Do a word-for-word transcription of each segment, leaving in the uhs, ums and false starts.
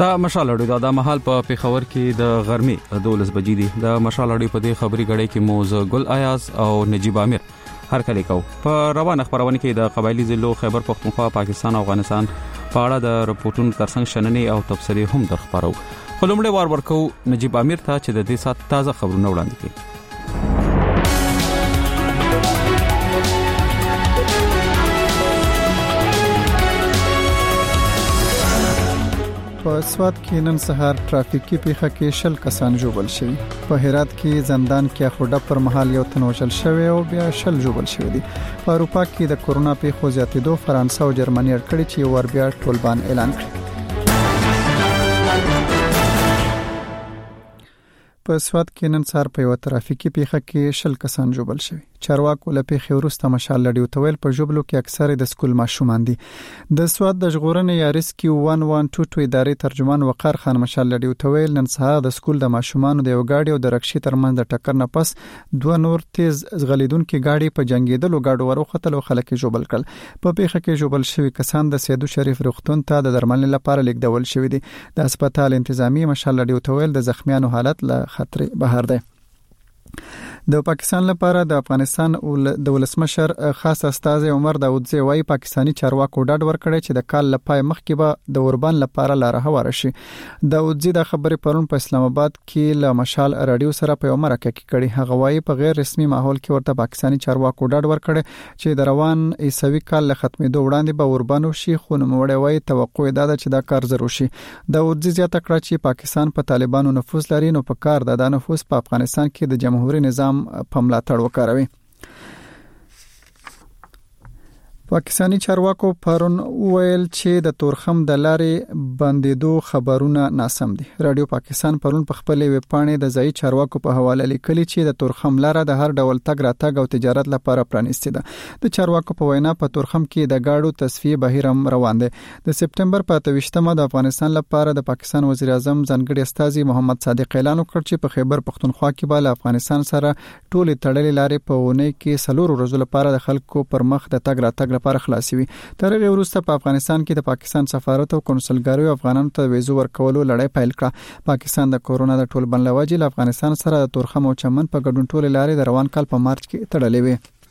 دا مشال اړیو دا مهال په پیښور کې د غرمې دولس بجې دي. د مشال اړیو په دې خبري غړې کې موز ګل ایاز او نجیب امیر هر کله کو په روانه خبرونه کې د قبایلی ضلعو خیبر پختونخوا پاکستان او افغانستان په اړه د رپورټونو ترڅنګ شننې او تبصرې هم درخبرو. خلومړی وار ورکو نجیب امیر ته چې د دې سات تازه خبرونه وړاندې کړي. په سوات کې نن سهار ټرافیکي پیښه کې شل کسان ژوبل شوي. په هرات کې زندان کې خوډه پر مهال یو تن وژل شوی او بیا شل ژوبل شوی دي. په اروپا کې د کورونا پیښو زیاتېدو فرانسه او جرمني اړ کړي چې ور بیا ټولبان اعلان کړي. په سوات کې نن سهار په یو ټرافیکي پیښه کې شل کسان ژوبل شوي. چارواکو له پیښې وروسته مشال لړیو تویل په ژوبلو کې اکثره د سکول ماشومان دي. د سوات د ژغورنې یا ریسکیو یک سل دوه ادارې ترجمان وقار خان مشال لړیو تویل نن سهار د سکول د ماشومانو د یو گاډي او د رکشې ترمنځ د ټکر نه پس دوه نور تیز ځغلیدونکو گاډي په جنگیدلو گاډو وروختل او خلک ژوبل کړل. په پیښه کې ژوبل شوی کسان د سیدو شریف روغتون ته د درملنې لپاره لیږدول شوی دي. د هسپتال انتظامی مشال لړیو تویل د زخمیانو حالت له خطر بهر دی. د پاکستان لپاره د افغانستان د ولسمشر خاص استاذ عمر داودزی وايي پاکستانی چارواکو ډاډ ورکړی چې د کال لپاره مخکې به د اوربان لپاره لار هواره شي. داودزی د خبرې پرون په اسلام آباد کې له مشال رادیو سره په مرکه کې کړي. هغه وايي په غیر رسمي ماحول کې ورته پاکستانی چارواکو ډاډ ورکړی چې د روان عیسوي کال له ختمېدو وړاندې به اوربان شي، خو نوموړی وايي توقع ده چې دا کار ضروري شي. داودزی زیاته کړه چې پاکستان په طالبانو نفوذ لري، نو په کار ده د نفوذ په افغانستان کې د جمهوریت نظام په ملاتړ وکړوي. پاکستانی چارواکو پرون ویل چې د تورخم د لارې بندیدو خبرونه ناسم دي. رادیو پاکستان پرون په خپل ویب پاڼې د ځای چارواکو په حواله لیکلي چې د تورخم لاره د هر ډول تګ راتګ او تجارت لپاره پرانیستې ده. د چارواکو په وینا په تورخم کې د گاډو تصفیه بهیر هم روان دی. د سپټمبر په اته ویشتمه د افغانستان لپاره د پاکستان وزیر اعظم ځانګړي استاذ محمد صادق اعلان وکړ چې په خیبر پختونخوا کې به له افغانستان سره ټولې تړلې لارې په ونه کې سلور ورځې لپاره د خلکو پر مخ د تګ راتګ لپاره خلاصي وي. تر هغه وروسته په افغانستان کې د پاکستان سفارت او کنسولګریو افغانانو ته ویزو ورکولو لړۍ پیل کړه. پاکستان د کورونا د ټولبند لوجې له افغانستان سره د تورخم او چمن په ګډون ټولې لارې د روان کال په مارچ کې تړلې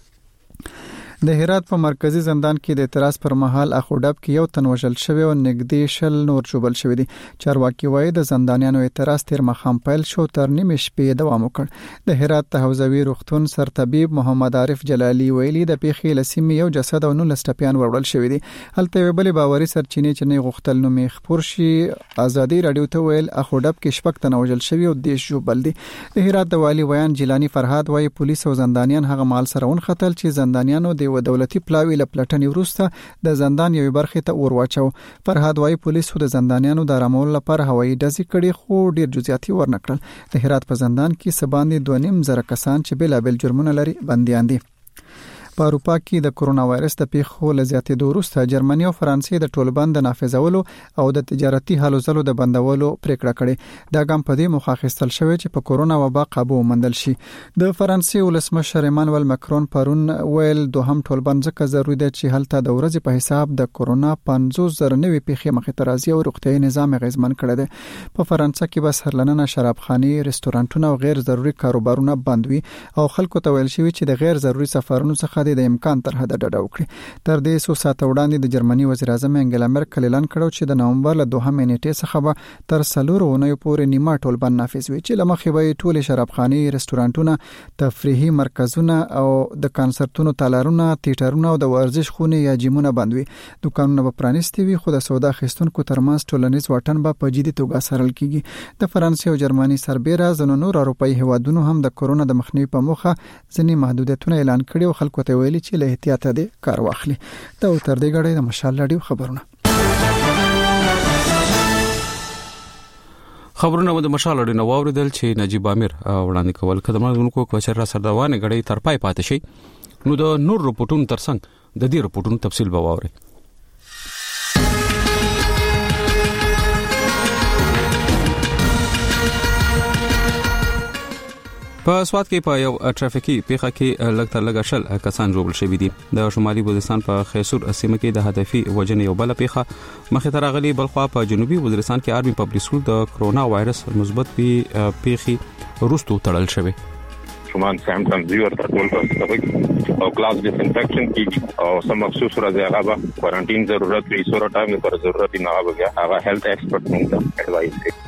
وي. د هرات په مرکزی زندان کې د اعتراض پر مهال اخوډب کې یو تن وژل شوی او نږدې شل نور ژوبل شوی دي. چارواکي وايي د زندانیانو اعتراض تر مخام پیل شو تر نیمه شپې دوام وکړ. د هرات ته حوزوي روغتون سرطبيب محمد عارف جلالی ویلي د پیښې لسیمه یو جسد او نو لسټپیان وړل شوی دي. هلته ویل باوري سرچینې چې نه غوښتل نو می خبر شي. ازادي رادیو ته ویل اخوډب کې شپږ تن وژل شوی او دیش ژوبل دي. د هرات د والی ویان جیلانی فرهاد وايي پولیس او زندانیان هغه مال سره ون خطل چې زندانیانو د و دولتي پلاوی له پلټنې وروسته د زندان یوې برخې ته اور واچو. فرهاد وايي پولیسو د زندانیانو د آرامولو لپاره هوایي ډزې کړې خو ډیر جزئیاتي ورنکړل. د هرات په زندان کې سباندې دوه نیم زره کسان چې بېلابېل جرمونه لري بنديان دي. په اروپا کې د کورونا وایرس د پیښو له زیاتېدو وروسته جرمني او فرانسې د ټولبند د نافذولو او د تجارتي هلو ځلو د بندولو پریکړه کړې. دا ګام په دې موخه اخیستل شوی چې په کورونا وبا قابو وموندل شي. د فرانسې ولسمشر ایمانوئل ماکرون پرون ویل دوهم ټولبند ځکه ضروري دی چې هلته د ورځې په حساب د کورونا پنځوس زره نوي پیښې مخې ته راځي او روغتیايي نظام اغیزمن کړی دی. په فرانسه کې بس هرلننه شرابخانې، رستورانټونه او غیر ضروري کاروبارونه بند وي او خلکو ته ویل شوی چې د غیر ضروري سفرونو څخه د امکان تر حد ډډه وکړي. تر دې څو ساعته وړاندې د جرمني وزیر اعظم انګلا مرکل اعلان کړو چې د نومبر له دوهمې نیټې څخه به تر څلورو اونیو پورې نیمه ټولبند نافذ وي چې لمخې به ټولې شرابخانې، رستورانټونه، تفریحي مرکزونه او د کنسرتونو تالارونه، تیاترونه او د ورزش خونې یا جیمونه بند وي. دکانونه به پرانیستي وي خو د سودا اخیستونکو ترمنځ ټولنیز واټن به په جدي توګه څارل کیږي. د فرانسې او جرمني سربېره ځینو نور اروپایي هیوادونو هم د کورونا د مخنیوي په موخه ځینې محدودیتونه اعلان کړي او خلکو ته ویلي چې له احتیاط دې کار واخلي. دا تر دې غړې د مشال لړیو خبرونه خبرونه د مشال لړیو نو اوریدل چې نجیب امیر وړاندې کول خدماتونکو کوچر را سردوانه غړې تر پای پاتې شي. نو د نور رپورټونو ترڅنګ د دې رپورټونو تفصیل به واوري. په سواد کې په یو ټرافیکي پیښه کې لږ تر لږه شل کسان ژوبل شوي دي. د شمالي وزیرستان په خیسور سیمه کې د هدفي وجنې یو بل پیښه مخې ته راغلي. بلخوا په جنوبي وزیرستان کې آرمي پبلک سکول د کرونا وایرس مثبت پیښې وروسته تړل شوی. شومان سیمټم زیور ته ټول پس او کلاس ډیس انفیکشن کې او سم مخصوص راځي هغه به کوارانټین ضرورت وي سره ټایم پر ضرورت نه هغه هغه هیلث ایکسپرټ موږ اډوایس کوي.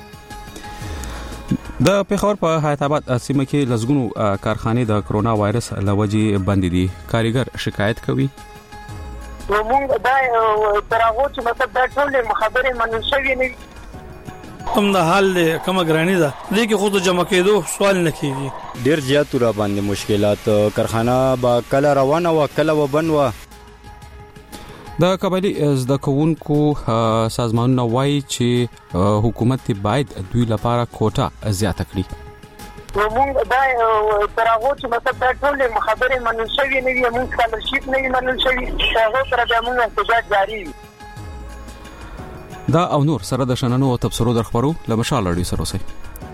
د پیښور په حیات آباد سیمه کې لزګونو کارخانې د کرونا وایرس لوجې بند دي. کاریګر شکایت کوي. موږ دا ترغه چې مطلب دا ټول خبرې منل شوې نه کوم د حال کومه ګرانی ده لیکي خود جمع کېدو سوال نه کیږي. ډیر زیات را باندې مشکلات کارخانه با کله روانه و کله و بنو. د قبایلی زده کوونکو سازمانونه وایي چې حکومت باید دوی لپاره کوټه زیاته کړي. موږ دا ترغه چې مطلب دا ټول خبرې منل شوې نه وي موږ سکالرشپ نه منل شوې هغه تر دا موږ احتجاج جاری وي. دا او نور سره د شننو او تبصرو در خبرو لمشال اړي سره اوسئ.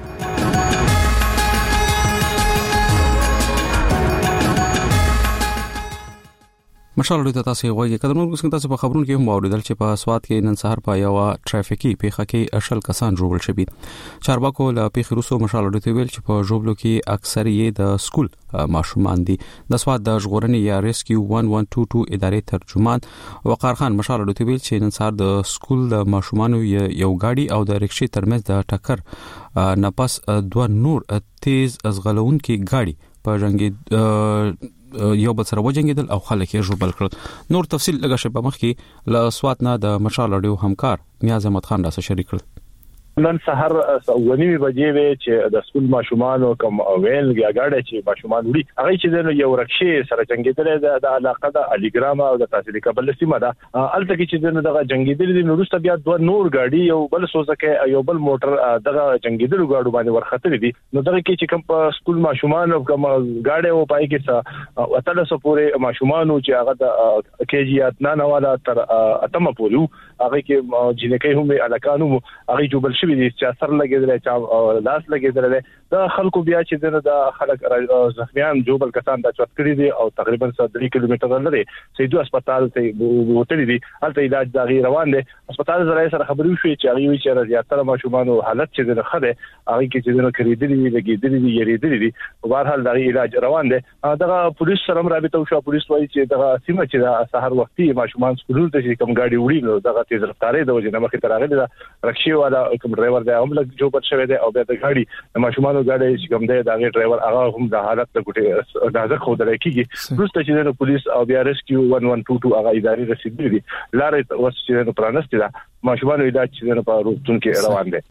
مشال اړي تاسو غوږی کډه نور څنګه تاسو په خبرونو کې هم اوریدل چې په سواد کې نن سهار په یو ټرافیکي پیښه کې اشل کسان ژوبل شوي. چارواکو له پیښې وروسته مشال اړي ته ویل چې په ژوبلو کې اکثر یې د سکول ماشومان دي. د سواد د ژغورنې یا ریسکیو eleven twenty-two ادارې ترجمان وقار خان مشال اړي ته ویل چې نن سهار د سکول د ماشومانو یو گاډي او د رکشې ترمنځ د ټکر نه پس دوه نور تیز ازغلونکي گاډي په جنگي یو بل سره وجنګیدل او خلک یې ژوبل کړل. نور تفصیل لږه شپه مخکې له سواد نه د مشال اړیو همکار نیاز احمد خان راسره شریک کړل. نن سحر ونیمه بجې وی چې د سکول ماشومان او کوم ویل غاډه چې ماشومان وړي هغه چې یو رکشې سره جنگیدل د علاقه د الیګرام او د تحصیل کابل سیمه ده الته کې چې دغه جنگیدل دي نو وروسته بیا دوه نور گاډي یو بل سوزکه یو بل موټر دغه جنگیدل غاډو باندې ورخته دي. نو دغه کې چې کوم په سکول ماشومان او کوم گاډي او پای کې اتل سو پورې ماشومان چې هغه د کېجی اتنه والا تر اتمه پورې هغه کې جنکې هم الکانو هغه جوبل شي چې اثر لګیدل چې لاس لګیدل دا خلکو بیا چې د خلک زخمیان جوبل کسان د چوت کړی دي او تقریبا three کیلومتر لري سیدو هسپتال ته وټل دي هلته علاج دغه روان دي. هسپتال زړه سره خبرې شوې چې هغه وی چې زیاتره ماشومان حالت چې د خده هغه کې چې د کریدلې لګیدلې دي یریدلې دي په هر حال دغه علاج روان دي. دغه پولیس سره رابطه وشو. پولیس وایي چې دغه سیمه چې د سحر وختي ماشومان سکول ته چې کوم گاډي وړي نو دغه تیز رفتارې د وجه نه مخې ته راغلي دا رکشې والا کوم ډرایور دی هم لږ جوړ شوی دی او بیا د گاډي د ماشومان گاډي چې کوم دی دا ډرایور هغه هم د حالت د ګټه نظر خو درې کیږي. پروسته چې د پولیس او بیا ریسکیو eleven twenty-two هغه ادارې رسیدلې دي لارې اوس چې د پرانستي دا ماشومان علاج چې په روغتون کې روان دي.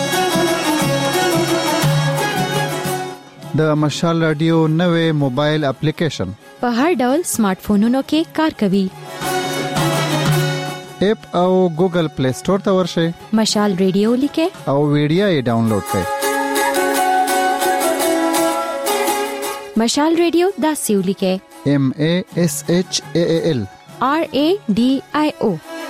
د مشال رادیو نوې موبایل اپلیکیشن په هر ډول سمارټ فونونو کې کار کوي. اپ او ګوګل پلی سٹور ته ورشئ مشال رادیو لیکه او ویډیو یې ډاونلوډ کړئ. مشال رادیو دا سیو لیکه M A S H A A L R A D I O.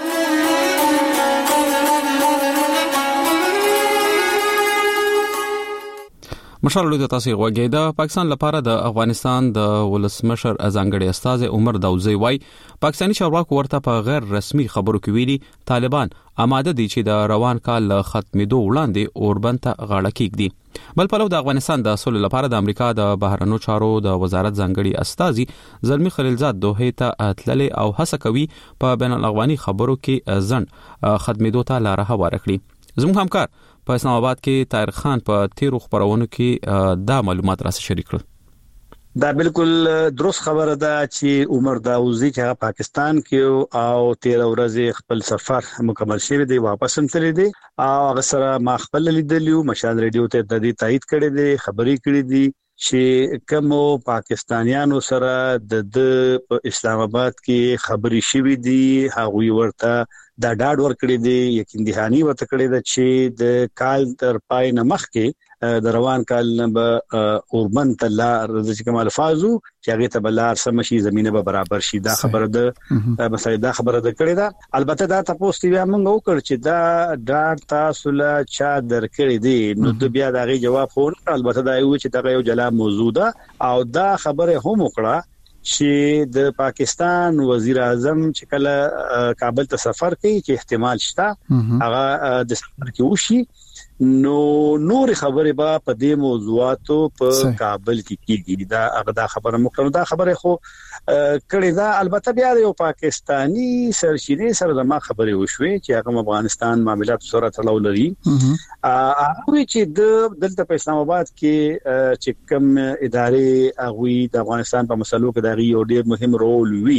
مشال اړیو تاسو غوږی د پاکستان لپاره د افغانستان د ولسمشر ازانګړي استاد عمر داوزی وای پاکستاني چارواکو ورته په غیر رسمي خبرو کې ویلي طالبان آماده دي چې د روان کال ختمېدو وړاندې اوربند ته غاړه کېږدي. بل پلو د افغانستان د سولې لپاره د امریکا د بهرنیو چارو د وزارت ځانګړي استاذي زلمی خلیلزاد دوحې ته اتللې او هڅه کوي په بین الاقوامي خبرو کې ځند ختمېدو ته لار هواره کړي. زموږ همکار په اسلام آباد کې طاهر خان په تیرو خبرونو کې دا معلومات راته شریک کړل. دا بالکل درست خبره ده چې عمر داوزی چې پاکستان کې او تیرا ورځې خپل سفر مکمل شوی دی واپس هم تللی دی او هغه سره ما خپل لیدلیو مشال رادیو ته د دې تایید کړی دی خبرې کړې دي چې کوم پاکستانیانو سره د اسلام آباد کې خبرې شوی دي هغه ورته دا ډاډ ورکړی دی یقین دهانی ورته کړی دی چې د کال تر پای نه مخکې د روان کال به اوربند تلار د کوم الفاظو چې هغه ته بلار سمشي زمينه به برابر شي دا خبره ده مثلا دا خبره ده کړی دا البته دا تاسو ته بیا موږ وکړ چې دا دا تاسو لا چا درکړی دی نو د بیا دا غي جواب خو البته دا یو چې دا یو جلا موضوع ده او دا خبره هم وکړه چې د پاکستان وزیر اعظم چې کله کابل ته سفر کوي چې احتمال شته هغه د سفر کې وشي نو نور خبره به په دې موضوعاتو په کابل کې کیږي دا هغه دا خبره مخکې دا خبره خو کړي دا البته بیا یو پاکستانی سرشینه سره د ما خبره وشوي چې هغه افغانستان معاملات سره تړاو لري هغه چې د دلته په اسلام آباد کې چې کوم ادارې هغه د افغانستان په مسلو کې د یو ډیر مهم رول وی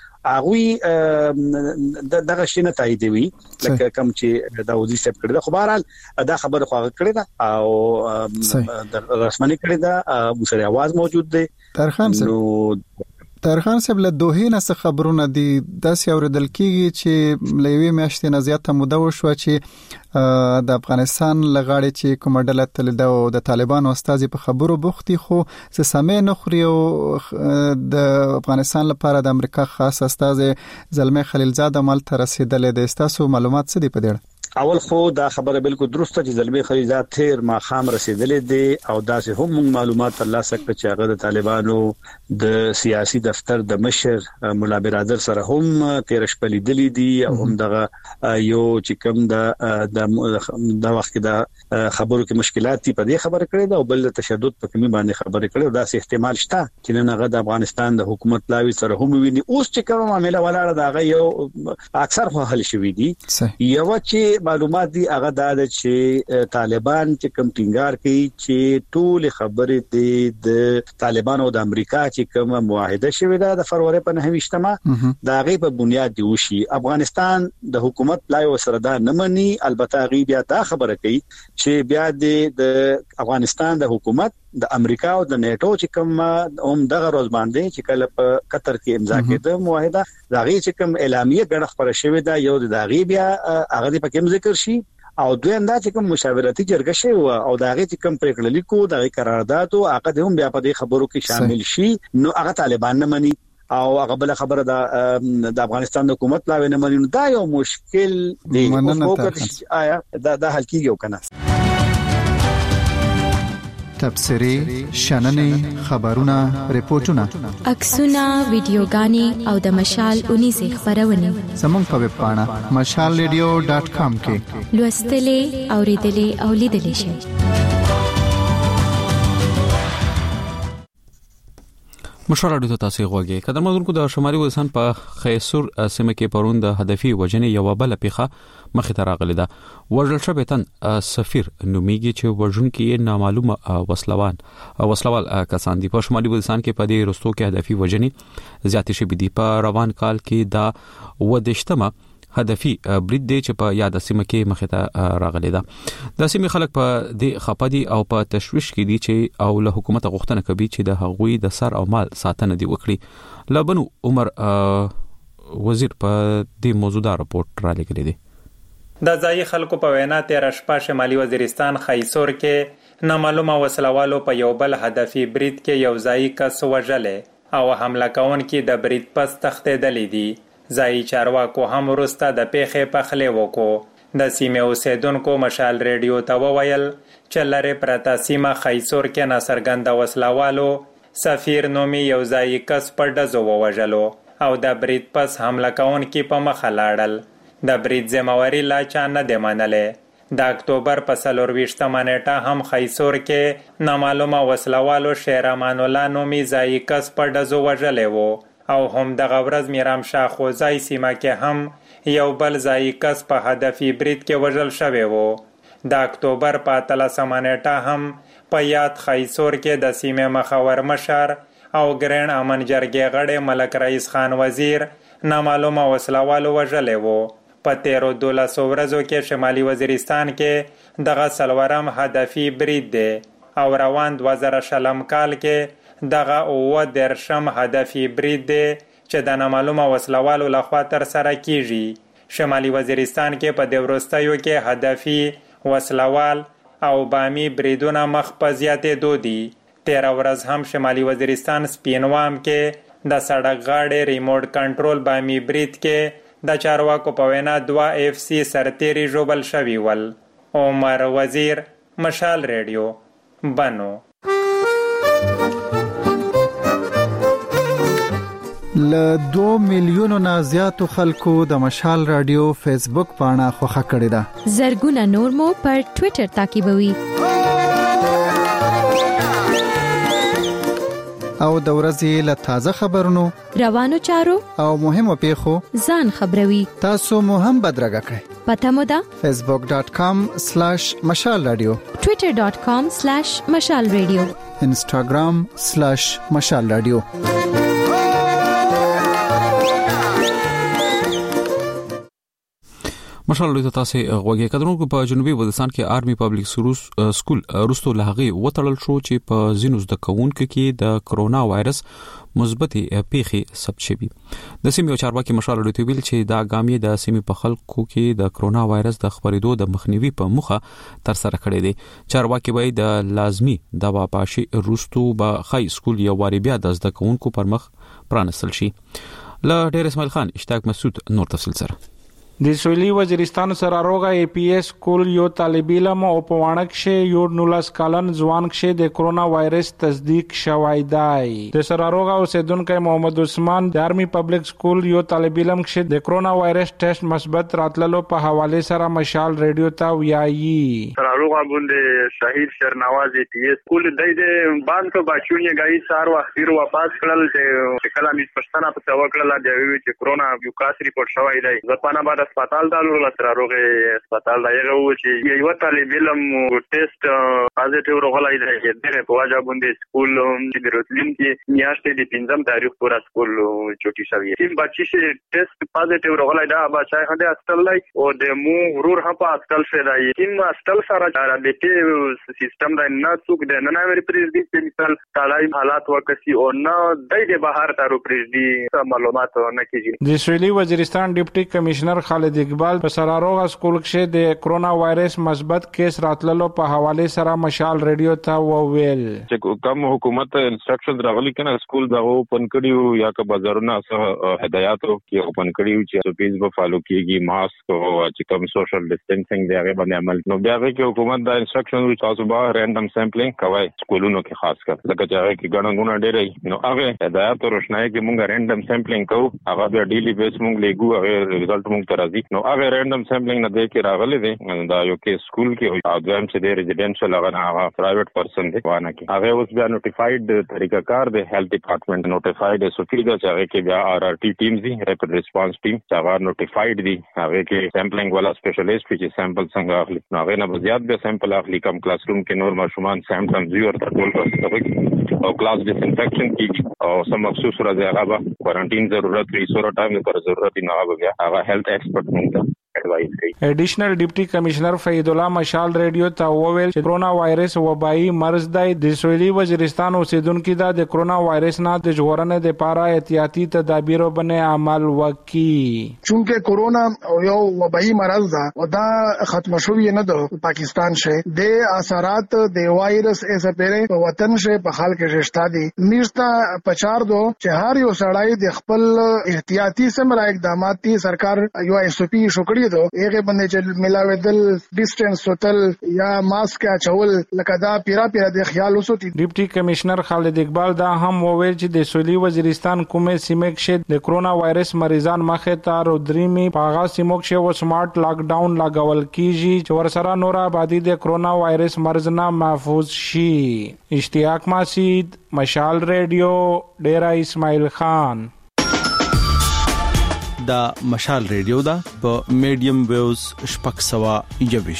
هغه دغه شینه تاییدوي لکه کوم چې د اوزي سپ کړی دا خو بهرحال دا خبره خو کړی دا او رسمنی کړی دا موسری आवाज موجود دی ترخان صاحب ترخان صاحب له دوه نه څه خبرونه دي د سیاوردل کیږي چې لوي میاشتې نه زیاته موده وشو چې د افغانستان لغاړي چې کومډله تل د طالبان استاد په خبرو بوختي خو سمې نخري او د افغانستان لپاره د امریکا خاص استاد زلمه خلیلزاده مال تر رسیدل د استاسو معلومات څه دی په دې اول خو دا خبره بالکل درسته چې زلمه خلیلزاد تیر ما خام رسیدلې دي او داسې هم معلومات ترلاسه کړ چې هغه د طالبانو د سیاسي دفتر د مشر مولا برادر سره هم تیر شپې لیدلې دي او هم دغه یو چې کوم د د وخت د خبرو کې مشکلات دي په دې خبره کړې ده او بل تشدد په کمی باندې خبره کړې دا سه احتمال شته چې نن هغه د افغانستان د حکومت لاوي سره هم ویني اوس چې کوم معاملې ولاړه دا هغه یو اکثر خو حل شوی دي یو چې معلومات دي هغه دا چې طالبان چې کوم ټینګار کوي چې ټول خبرې دي د طالبانو د امریکا چې کوم معاهده شوې ده د فروری په نهمه دا غي په بنیاد دی وشي افغانستان د حکومت لای وسره دا نه مني البته غي بیا دا خبره کوي چې بیا د افغانستان د حکومت د امریکا او د نیټو چې کوم هم دغه روز باندې چې کله په قطر کې امضا کړه معاهده دا غي چې کوم اعلامیه ګڼ خبره شوې ده یو د غي بیا هغه په کوم ذکر شي او دوی انداز کوم مشاورتي جرګه شي او دا غي چې کوم پریکړه لیکو دا قرارداد او عقد هم بیا په دې خبرو کې شامل شي نو هغه طالبان نه مني او هغه بل خبره د د افغانستان حکومت لا نه مني دا یو مشکل دی او آیا دا د حل کیږي کنه تبصري شننې خبرونه ریپورتونه عکسونه ویډیوګانې او د مشال اونې سه خبرونه زموږ په ویب پاڼه مشال ریډیو ډاټ کام کې لوستلې اوریدلې او لیدلې شئ مشوره د تاسو غوږی کله مزونکو د شمالي وزن په خیسور سیمه کې پروند هدفي وجنې یو بل پیخه مخې ته راغلی ده ورجل شبتن سفیر نومیږي چې ورجن کې نامعلومه وسلوان وسلوال کسان دي په شمالي وزن کې په دې رستو کې هدفي وجنې زیاتې شوې دي په روان کال کې دا ودشتمه هدفي برید دی چې په یاد سیمه کې مخې ته راغلی ده د سیمې خلک په دې خپدي او په تشويش کې دي چې او له حکومت غوښتنه کوي چې د هغوی د سر او مال ساتنه دی وکړي لبنو عمر وزیر په دې موضوع راپورټ را لګلی دی د ځای خلکو په وینا تیر شپه شمالي وزیرستان خیسور کې نامعلومه وسلوالو په یو بل هدفي برید کې یو ځای کس وژلې او حمله کوونکي د برید پس تښتېدلې دي ځای چارواکو هم ورسته د پیښې پخلې وکړو د سیمې اوسیدونکو مشال ریډیو ته وویل چې لرې پرته سیمه خیسور کې ناڅرګنده وسلوالو سفیر نومي یو ځای کس په ډزو ووژلو او د برید پس حمله کوونکي په مخه لاړل د برید ذمہواري لا چا نه دی منلې د اکتوبر په څلورویشتمه نیټه هم خیسور کې نامعلومه وسلوالو شیر امان الله نومي ځای کس په ډزو وژلی و او هم دغه ورځ میرام شاه خوځای سیمه کې هم یو بل ځای کس په هدفي برید کې وژل شوی و د اکتوبر په اتلسمه نیټه هم په یاد خیسور کې د سیمې مخور مشر او ګرین امن جرګې غړی ملک رئیس خان وزیر نامعلومه وسلوالو وژلی و په تیرو دولسو ورځو کې شمالي وزیرستان کې دغه څلورم هدفي برید دی او روان دوه زره شلم کال کې دغه اوه درشم هدفي برید دی چې د نامعلومه وسلوالو لخوا تر سره کیږي شمالي وزیرستان کې په دې وروستیو کې هدفي وسلوال او بامي بریدونه مخ په زیاتېدو دي. تیره ورځ هم شمالي وزیرستان سپینوام کې د سړک غاړې ریموټ کنټرول بامي برید کې د چارواکو په وینا دوه اف سی سرتیري ژوبل شوي ول. عمر وزیر، مشال ریډیو، بنو. ل دوه میلیونو نه زیاتو خلکو د مشال رادیو فیسبوک پاڼه خوښه کړې ده. زرګونه نور مو پر ټوئیټر تعقیبوي. او د ورځې له تازه خبرونو، روانو چارو او مهمو پیښو ځان خبروي. تاسو مو هم بدرګه کړئ. پته مو ده facebook dot com slash mashal radio، twitter dot com slash mashal radio، instagram slash mashal radio. مشال له تاسو غوږی کډرونکو په جنوبي وزیرستان کې آرمي پبلک سکول روستو لهغه وټړل شو چې په زینوس د کوونکو کې د کرونا وایرس مثبتې پیښې ثبت شوي. د سیمې چارواکي مشال له ویل چې دا ګامې د سیمې په خلکو کې د کرونا وایرس د خبرېدو د مخنیوي په موخه تر سره کړی دی. چارواکي وایي د لازمی دوا پاشي روستو به خای سکول یو واری بیا د زده کوونکو پر مخ پرانستل شي. له ډیر اسماعیل خان، اشتاق مسعود، نور تفصیل سره. د سویلي وزیرستان سره روغه ای پی ایس کول یو طالب علم او په وانک شه یو نولس کالن ځوان شه د کرونا وایرس تصدیق شوی دی. د سره روغه اوسیدونکو محمد عثمان د آرمي پبلک سکول یو طالب علم شه د کرونا وایرس ټیسټ مثبت راتللو په حواله سره مشال ریډیو ته ویایي. سره روغه باندې شهید شرنواز ای پی ایس کول د دې باندې بچونی غي سار واخیر واپس کړل چې کله می پښتنه په توکل لا دی چې کرونا یو کاس ریپورت شوی دی. ځپانه بعد هسپتال ته لاړو، سره روغه هسپتال دا یو چې یو طالب علم ټیسټ پازیټیو راغلی دی. د په واجب باندې سکول چې د روتلین کې میاشتې د پنځم تاریخ پورا سکول چوټي شوی. تیم بچی چې ټیسټ پازیټیو راغلی دا بچای هدا هسپتال دی او د مو ورور هم په هسپتال شوی دی. تیم هسپتال سره رابطه سیستم دا نه څوک د نه نوې پریزدي چې مثال تعالی حالات وکسي او نه د بهر تارو پریزدي معلومات نه کیږي. د سویلي وزیرستان ډیپټي کمشنر خالد اقبال په سراروغه سکول کې د کرونا وایرس مثبت کیس راتللو په حواله سره مشال ریډیو ته وویل چې کوم حکومت انسټرکشن راغلي کنه سکول دا اوپن کړیو یا که بازارونه سره هدایاتو کې اوپن کړیو چې پیز به فالو کیږي، ماسک او چې کوم سوشل ډیسټنسینګ دی هغه باندې عمل نو بیا کې حکومت دا انسټرکشن وی تاسو به رینډم سیمپلینګ کوي سکولونو کې خاص کر لکه چې هغه کې ګڼګونه ډېرې نو هغه هدایات روشنايي کې مونږ رینډم سیمپلینګ کوو، هغه بیا ډیلی بیس مونږ لګو، هغه ریزلټ مونږ ترازی نو هغه رینډم سیمپلینګ نه دی کې راغلي دي. دا یو کې سکول کې او دویم چې د ریزیډنشل هغه هغه پرایویټ پرسن دی وانه کې هغه اوس بیا نوټیفاید طریقه کار دی هیلث ډپارټمنټ نوټیفاید سوفي دا چې هغه کې بیا آر آر ټي ټیم دي ریپډ ریسپانس ټیم چې هغه نوټیفاید دي هغه کې سیمپلینګ والا سپیشلیست چې سیمپل څنګه اخلي نو هغه نه زیات به سیمپل اخلي کم کلاس روم کې نور ماشومان سیمپټمز یو ورته ټول کوي او کلاس ډیسانفیکشن کیږي او سم مخصوص راځي هغه به کوارانټین ضرورت وي سورا ټایم پر ضرورت نه هغه بیا هغه هیلث ایکسپرت مونږ ایڈوائز کوي. ایډیشنل ډیپټي کمشنر فید الله مشال ریډیو ته وویل چې کرونا وایرس وبایي مرض دی. د سویلي وزیرستان اوسیدونکو دا د کرونا وایرس نه د ژغورنې لپاره احتیاطي تدابیر باندې عمل وکړي. چونکه کرونا یو وبایي مرض ده او دا ختم شوی نه ده پاکستان شه د اثرات د وایرس ایسه پیره وطن شه په حال کې شتا دي میشتا پچار دو چې هر یو سړی د خپل احتیاطي سمرا اقدامات دي سرکار یو ایس او پی شکړي دو هغه باندې چې ملاویدل ډیسټنس وتل یا ماسک اچول لکه دا پیرا پیرا د خیال وسوتی. ډیپټي کمشنر خالد اقبال دا هم وویل چې د سویلي وزیرستان کومه سیمه کې د کرونا وایرس مریضان مخه ته رودريمي پاغا سیمو کې و سمارټ لاک ډاون لګول کیږي چې ورسره نور آبادی د کرونا وایرس مرز نه محفوظ شي. اشتیاق مسعود، مشال ریډیو، ډیرا اسماعیل خان. دا مشال ریډیو دا په میډیم ویوز شپږ سوه یوویش.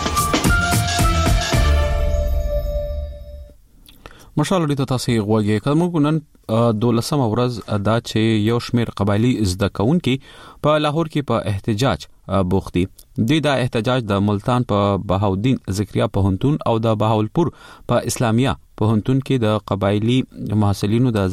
مشال ریډیو تاسو غوږی کوم نن دولسمه ورځ دا چې یو شمیر قبایلی زده کوونکي په لاهور کې په احتجاج بوختي. دوی دا احتجاج د ملتان په بهاودین زکریا پوهنتون او د بهاولپور په اسلامیه پوهنتون کې د قبایلی محصلینو د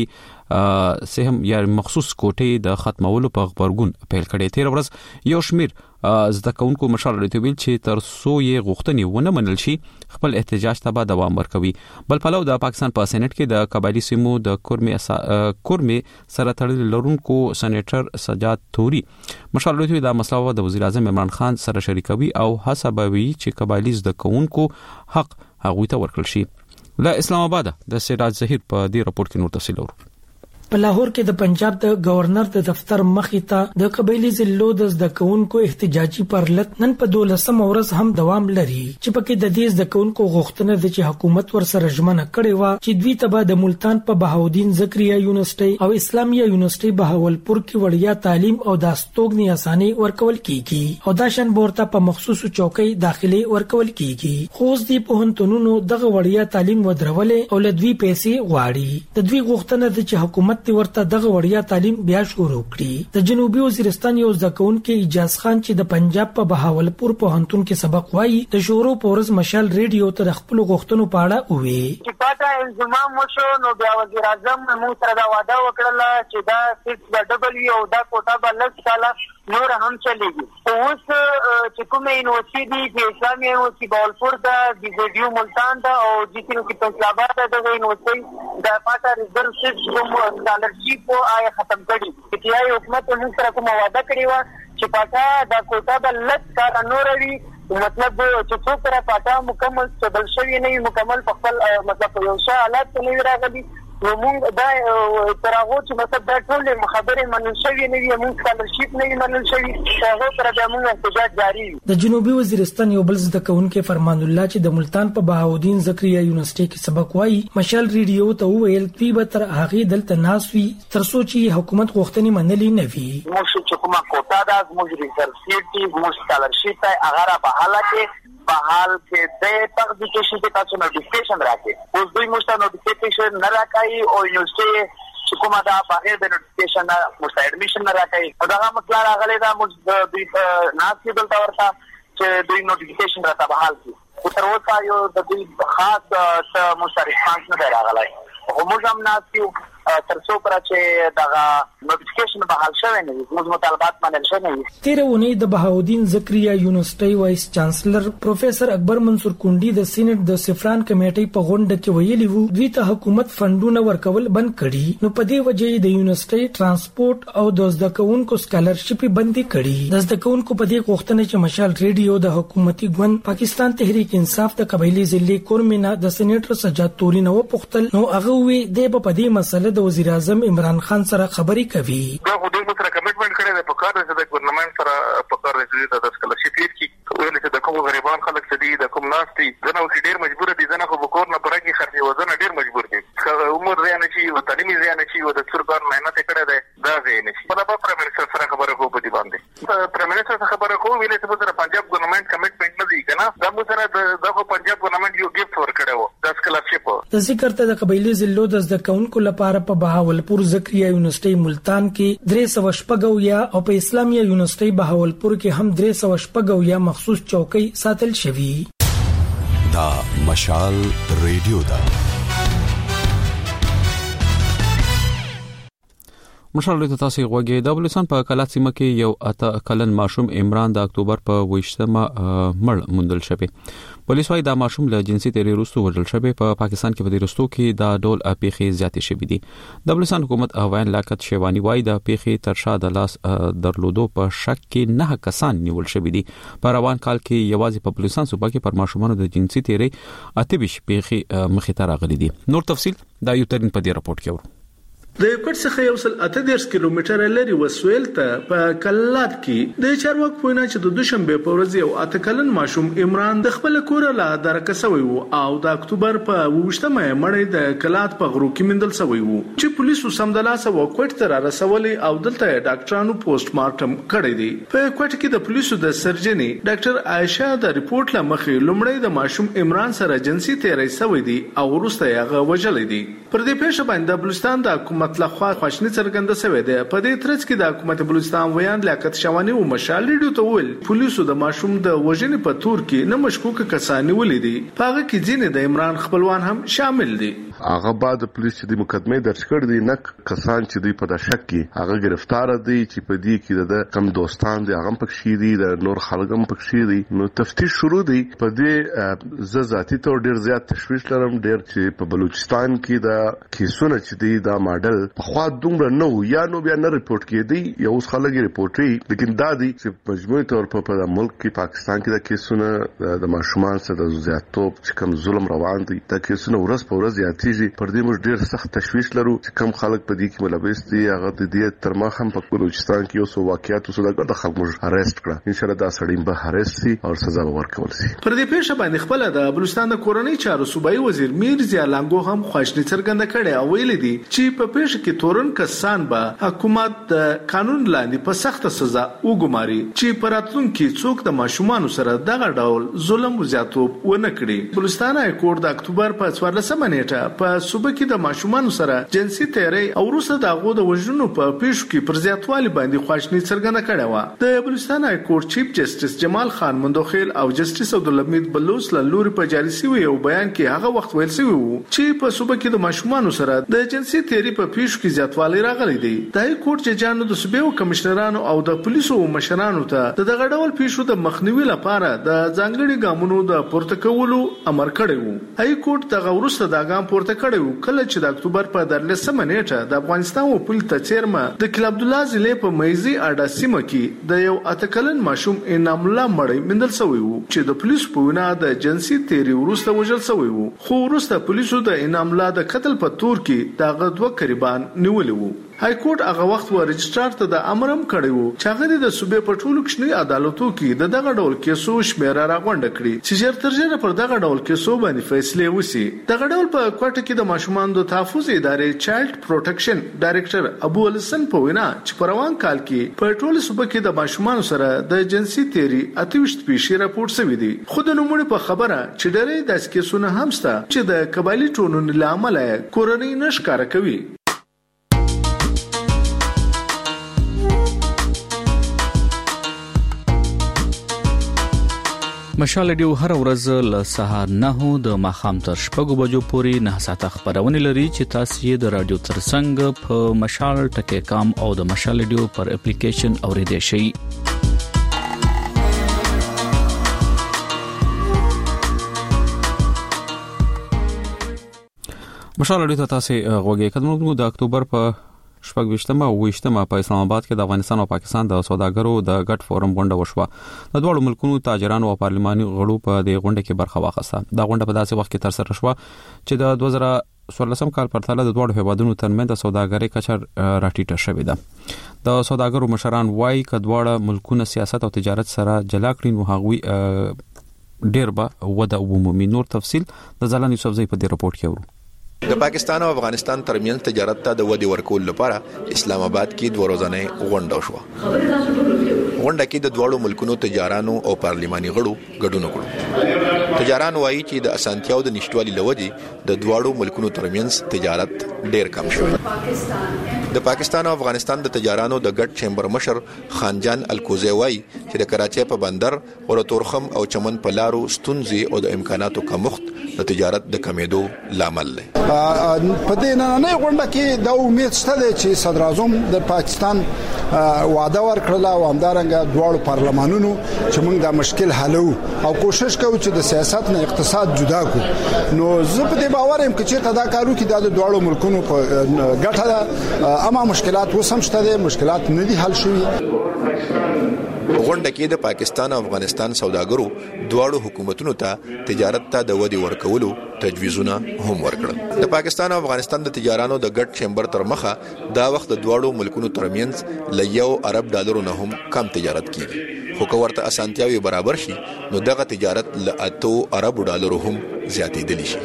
ځانګړي سهم یا مخصوص کوټې د ختمولو په خبرګون پیل کړي. تیر ورځ یو شمیر زده کوونکو مشال رتویل چې تر څو یې غوښتنې ونه منل شي خپل احتجاج ته به دوام ورکوي. بل پلو د پاکستان په سېنات کې د قبایلی سیمو د کورمي کورمي سره تړل لرونکو سېنیټر سجاد توري مشال رتویل د مسله د وزیر اعظم عمران خان سره شریکوي او حسابوي چې قبایلی زده کوونکو حق هغوی ته ورکړل شي. له اسلام آباد د سراج ظهیر په دې راپور کې نور تفصیل ورو. په لاهور کې د پنجاب د گورنر د دفتر مخې ته د قبایلی ضلعو د زده کوونکو احتجاجي پرلط نن په دولسم ورځ هم دوام لري چې پکې د دې زده کوونکو غوښتنه ده چې حکومت ورسره ژمنه کړې و چې دوی ته د ملتان په بهاودین زکریا یونیورسيټي او اسلامیه یونیورسيټي بهاولپور کې وړیا تعلیم او د استوګنې اساني ورکول کیږي او دا شن بورته په مخصوصو چوکۍ داخلي ورکول کیږي. خو اوس د پوهنتونونو دغه وړیا تعلیم ودرولې او لدوی پیسې غواړي. د دوی غوښتنه ده چې حکومت ورته دغه وړیا تعلیم بیا شروع کړي. د جنوبي وزیرستان یو ځکه کې اجازه خان چې د پنجاب په بهاولپور پوهنتون کې سبق وایي د شورو پورز مشال ریډیو ته خپل غوښتنو په اړه وویل چې پاته الزام وشو نو بیا وزیر اعظم مو سره دا وعده وکړه چې دا سیټ د ډبل یو دا کوټه بلل سالا نور هم چلیږي. اوس چې کومه یونیورسيټي دی د اسلامي یونیورسيټي بهاولپور دا د ویډیو ملتان دا او د کینو کې په اسلام آباد د یونیورسيټي د پاته ریزرو سیټ کوم سکالرشپ آیا ختم کړي چې آیا حکومت موږ سره کوم وعده کړی و چې پاته دا کوټه بلل سالا نور وی مطلب چې څو تر پاته مکمل سبل شوی نه مکمل په خپل مطلب یو څه حالات نه راغلي نو موږ دا تر هغه چې مطلب دا ټول خبرې منل شوی نه وي موږ سکالرشپ نه منل شوی هغه پر د موږ احتجاج جاری. د جنوبي وزیرستان یو بل زده کوونکو فرمان الله چې د ملتان په بهاودین زکریا یونیورسيټي کې سبق وایي مشال ریډیو ته ویل دوی به تر هغه دلته ناسوي تر څو چې حکومت غوښتنې منلې نه وي. موږ چې کومه کوټه ده موږ ریزرسيټي موږ سکالرشپ هغه په حالت کې بحال کې د تقدیرشي کې تاسو نوټیفیکیشن راکې اوس دوی موږ ته نوټیفیکیشن نه راکایي او یونیورسيټي چې کومه دا بغیر د نوټیفیکیشن نه موږ اډمیشن نه راکایي او دا مسله راغلی دا موږ د ناسي دلته ورته چې دوی نوټیفیکیشن راته بحال کړي او تر اوسه یو د دې خاص موږ سره ریسپانس نه راغلی او موږ هم ناسي تر څو پر چې دا نوټیفیکیشن بحال شوی نه موږ مطالبات منل شوی نه. تیرونه د بهاودین زکریا یونیورسيټي وایس چانسلر پروفیسور اکبر منصور کونډي د سېنات د سفران کمیټې په غونډه کې ویلي وو دوی ته حکومت فندونه ورکول بند کړي نو په دې وجه د یونیورسيټي ترانسپورت او د زده کوونکو سکالرشپ بند کړي. د زده کوونکو په دې غوښتنه چې مشال ریډیو د حکومتي ګوند پاکستان تحریک انصاف د قبایلی ضلع کورمینا د سېنیټر سجاد توري نو پختل نو هغه وی د په دې مسله د وزیر اعظم عمران خان سره خبرې کوي. دا خو دوی سره کمټمنټ کړی دی په کار چې د ګورنمنت سره په کار چې د سکالرشپ کې ویل چې د کوم غریبان خلک چې د کوم ناستي زنه او ډیر مجبور دي زنه خو وکور نه پرګي خرچي وزنه ډیر مجبور دي عمر زیان شي او تعلیمي زیان شي او د څرګان مهنت کړی دی دا زیان شي. په لابا پرائم منسٹر سره خبره کوو په دې باندې پرائم منسٹر سره خبره کوو ویل چې په پنجاب ګورنمنت کمټمنټ نه دی کنه دا مو سره د پنجاب ګورنمنت یو ګیفټ ورکړو د سکالرشپ. د ذکر ته د قبایلی ضلعو د زده کوونکو لپاره په بهاولپور زکریا یونیورسيټي ملتان کې درې سوه شپږ یا او په اسلامیه یونیورسيټي بهاولپور کې هم درې سوه شپږ یا مخصوص چوکۍ ساتل شوی. دا مشال ریډیو دا مشال ریډیو تاسو غوږی د بلوچستان په کلات سیمه کې یو اته کلن ماشوم عمران د اکتوبر په ویشتمه مړ موندل شوی. پولیس وايي دا ماشوم له جنسي تیری وروسته وژل شوی. په پاکستان کې په دې وروسته کې دا ډول پیښې زیاتې شوې دي. د بلوچستان حکومت اوین لاکت شیوانی وايي دا پیښې تر شا د لاس درلودو په شک کې نه کسان نیول شوی دي. په روان کال کې یوازې په بلوچستان صوبه کې پر ماشومانو د جنسي تیری اته بیش پیښې مخې ته راغلي دي. نور تفصيل دا یو ترين په دې راپورټ کې ورو. د کوټ څخه یو سل اته دیرش کیلومتره لري وسویل ته په کلات کې د چارواک پوینه چې د دوشنبه په ورځ یو اته کلن ماشوم عمران د خپل کور له درکسوي وو او د اکتوبر په وشتمه مړی د کلات په غرو کې مندل سوی وو چې پولیسو سمدلاسه و کوټ ته را رسولي او دلته ډاکټرانو پوسټ مارټم کړی دی. په کوټ کې د پولیسو د سرجنی ډاکټر عائشه د ریپورت لمخې لومړی د ماشوم عمران سره جنسي تیری سوی دی او وروسته هغه وژل دی. پر دې پیښه باندې د بلوچستان د مطلق خوا خواشنی څرګنده شوې ده. په دې ترڅ کې د حکومت بلوچستان ویان لیاقت شوانی او مشال ریډیو ته ویل پولیسو د ماشوم د وژنې په تور کې نه مشکوک کسان ولیدي. په هغه کې ځینې د عمران خپلوان هم شامل دي. هغه بعد پولیس چې د مقدمه درج کړ دي نه کسان چې دوی په د شک کې هغه گرفتار دي چې په دې کې د کم دوستان دي هغه پکې دي د نور خلګم پکې دي. نو تفتیش شروع دي. په دې ز ذاتی تور ډیر زیات تشویش لرم ډیر چې په بلوچستان کې د کیسونه چې دي دا ماډل په خوا دومره نو یا نو بیا نه ریپورت کېدی یا اوس خلک ریپورت کوي. لیکن دا دي چې مجموعي تور په د ملک کې پاکستان کې د کیسونه د ماشومان سره د زیاتوب چې کم ظلم روان دي دا کیسونه ورځ په ورځ زیاتېږي. پر دې موږ ډیر سخت تشویش لرو چې کم خلک په دې کې ملوث دي. هغه د دې تر ما هم په بلوچستان کې اوس واقعیت اوس د خلک موږ اریسټ کړه. ان شاء الله دا سړی به اریسټ شي او سزا به ورکول شي. پر دې پیښه باندې خپل د بلوچستان د کورنۍ چارو صوبایي وزیر میر ضیا لانګو هم خواشنی څرګنده کړې او ویلي دي چې په پیښه کې تورن کسان به حکومت د قانون لاندې په سخت سزا وګماري چې پراتلونکو څوک د ماشومان سره دغه ډول ظلم او زیاتوب ونه کړي. بلوچستان های کور د اکتوبر په څوارلسمه نیټه په صوبه کې د ماشومان سره جنسي تیری او وروسته د هغو د وژنو په پیښو کې پر زیاتوالي باندې خواشنی څرګنده کړې و. د بلوچستان های کور چیف جسټس جمال خان مندوخیل او جسټس عبدالحمید بلوچ له لوري په جاري شوی یو بیان کې هغه وخت ویل شوی وو چې په صوبه کې د ماشومان سره د جنسي تیری په پیښو کې زیاتوالی راغلی دی. د های کور ججانو د صوبې کمشنرانو او د پولیسو مشرانو ته د دغه ډول پیښو د مخنیوي لپاره د ځانګړي ګامونو د پورته کولو امر کړی وو. های کور دغه وروسته د ګام پورته کړی وو کله چې د اکتوبر په درلسمه نیټه د افغانستان وپول ته چیرمه د کلب عبدالله ضلع په میزي اډا سیمه کې د یو اتکلن ماشوم انعام الله مړی مندل شوی وو چې د پولیس په وینا د جنسي تیری وروسته وژل شوی وو. خو وروسته پولیسو د انعام الله د قتل په تور کې دغه دوه قریبان نیولې وو. های کورټ هغه وخت و رجسترار ته د امرم کړی وو چې هغه د صوبې په ټولو کښنی عدالتو کې د دغه ډول کیسو شمیره راغونډه کړي چې ژر تر ژره پر دغه ډول کیسو باندې فیصله وشي. دغه ډول په کوټه کې د ماشومان د تحفظ ادارې چایلډ پروټیکشن ډایریکټر ابو الحسن په وینا چې په روان کال کې په ټولو صوبې کې د ماشومان سره د جنسي تیری اتوشت پیښې راپور شوې دي. خو د نوموړي په خبره چې ډېرې داسې کیسونه هم شته چې د قبایلي ټولنو له امله کورنۍ نه ښکاره کوي. مشال ډیو هر ورځ له سهار نه د ماخام تر شپږو بجو پورې نه ساعته خبرونه لري چې تاسو یې د رادیو ترڅنګ په مشال ټکی کام او د مشال ډیو پر اپلیکیشن اوریدئ شئ. مشال ډیو تاسو غوږی کډمو د اکتوبر په شپږ وشتمه او وشتمه په اسلام آباد کې د افغانستان او پاکستان د سوداګرو د ګډ فورم غونډه وشوه. د دوه ملکونو تاجرانو او پارلماني غړو په دې غونډه کې برخه واخیسته. دا غونډه په داسې وخت کې تر سره شوه چې د دوه زره څوارلسم کال په تله د دوه هیوادونو ترمنځ د سوداګرۍ کچه راټیټه شوې ده. د سوداګرو مشران وايي چې دواړه ملکونه سیاست او تجارت سره جلا کړي نو هغوی ډیر به وده ومومي. نور تفصيل د ځلان یوسفزئی په دې راپورټ کې ورو. د پاکستان او افغانستان ترمنځ تجارت ته د ودی ورکول لپاره اسلام آباد کې دوه ورځې غونډه وشوه. غونډه کې د دوه ملکونو تجارانو او پارلماني غړو ګډون وکړ. تجاران وایي چې د اسانتیاو د نشټوالي لودي د دوه ملکونو ترمنځ تجارت ډیر کم شوی. د پاکستان او افغانستان د تجارانو د ګډ چیمبر مشر خانجان الکوزی وایي چې د کراچۍ په بندر او تورخم او چمن په لارو ستونزې او د امکاناتو کمښت د تجارت د کمیدو لامل دی. په دې نه غونډه کې د امید شته چې صدر اعظم د پاکستان وعده ورکړه او همدارنګه دوه پارلمانونو چې موږ د مشکل حلو او کوشش کوو چې د سیاست نه اقتصاد جدا کو. نو زه په دې باور یم چې دا کارو کې د دوه ملکونو په ګټه ده. اما مشکلات وسم شته مشکلات نه دي حل شوي. غونډه کې د پاکستان او افغانستان سوداګرو دواړو حکومتونو ته تجارت ته د ودی ورکولو تجویزونه هم ورکړل. د پاکستان او افغانستان د تجارانو د ګډ چیمبر تر مخه دا وخت د دواړو ملکونو ترمنځ ل یو ارب ډالرو نه هم کم تجارت کیږي. خو کومه اسانتیاوي برابر شي نو دغه تجارت ل اتو ارب ډالرو هم زیاتېدلی شي.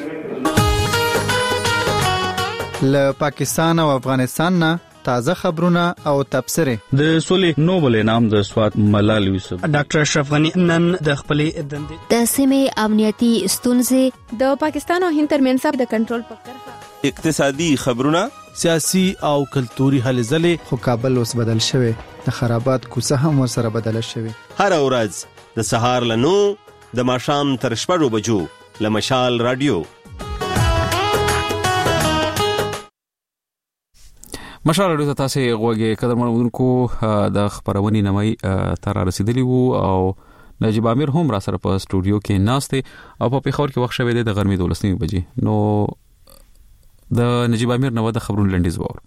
له پاکستان او افغانستان نه تازه خبرونه او تبصره. د سولې نوبل انعام د سواد ملال یوسف ډاکټر اشرف غنی نن د خپلې دندې د سیمې امنیتي ستونزې د پاکستان او هند ترمنځ د کنټرول په کرښه اقتصادي خبرونه، سیاسي او کلتوري هلې ځلې. خو کابل اوس بدل شوی، د خرابات کوڅه هم ورسره بدله شوی. هر ورځ د سهار له نو د ماښام تر شپږو بجو له مشال رادیو. مشال رادیو ته تاسو غوږی قدرمنونکو د خبرونې نمای تر رسیدلی وو او نجیب امیر هم را سره په سټوډیو کې ناشته او په پیښور کې وخت شوی دی د غرمې دولسنی بجې. نو د نجیب امیر نو د خبرونو لنډیز وور.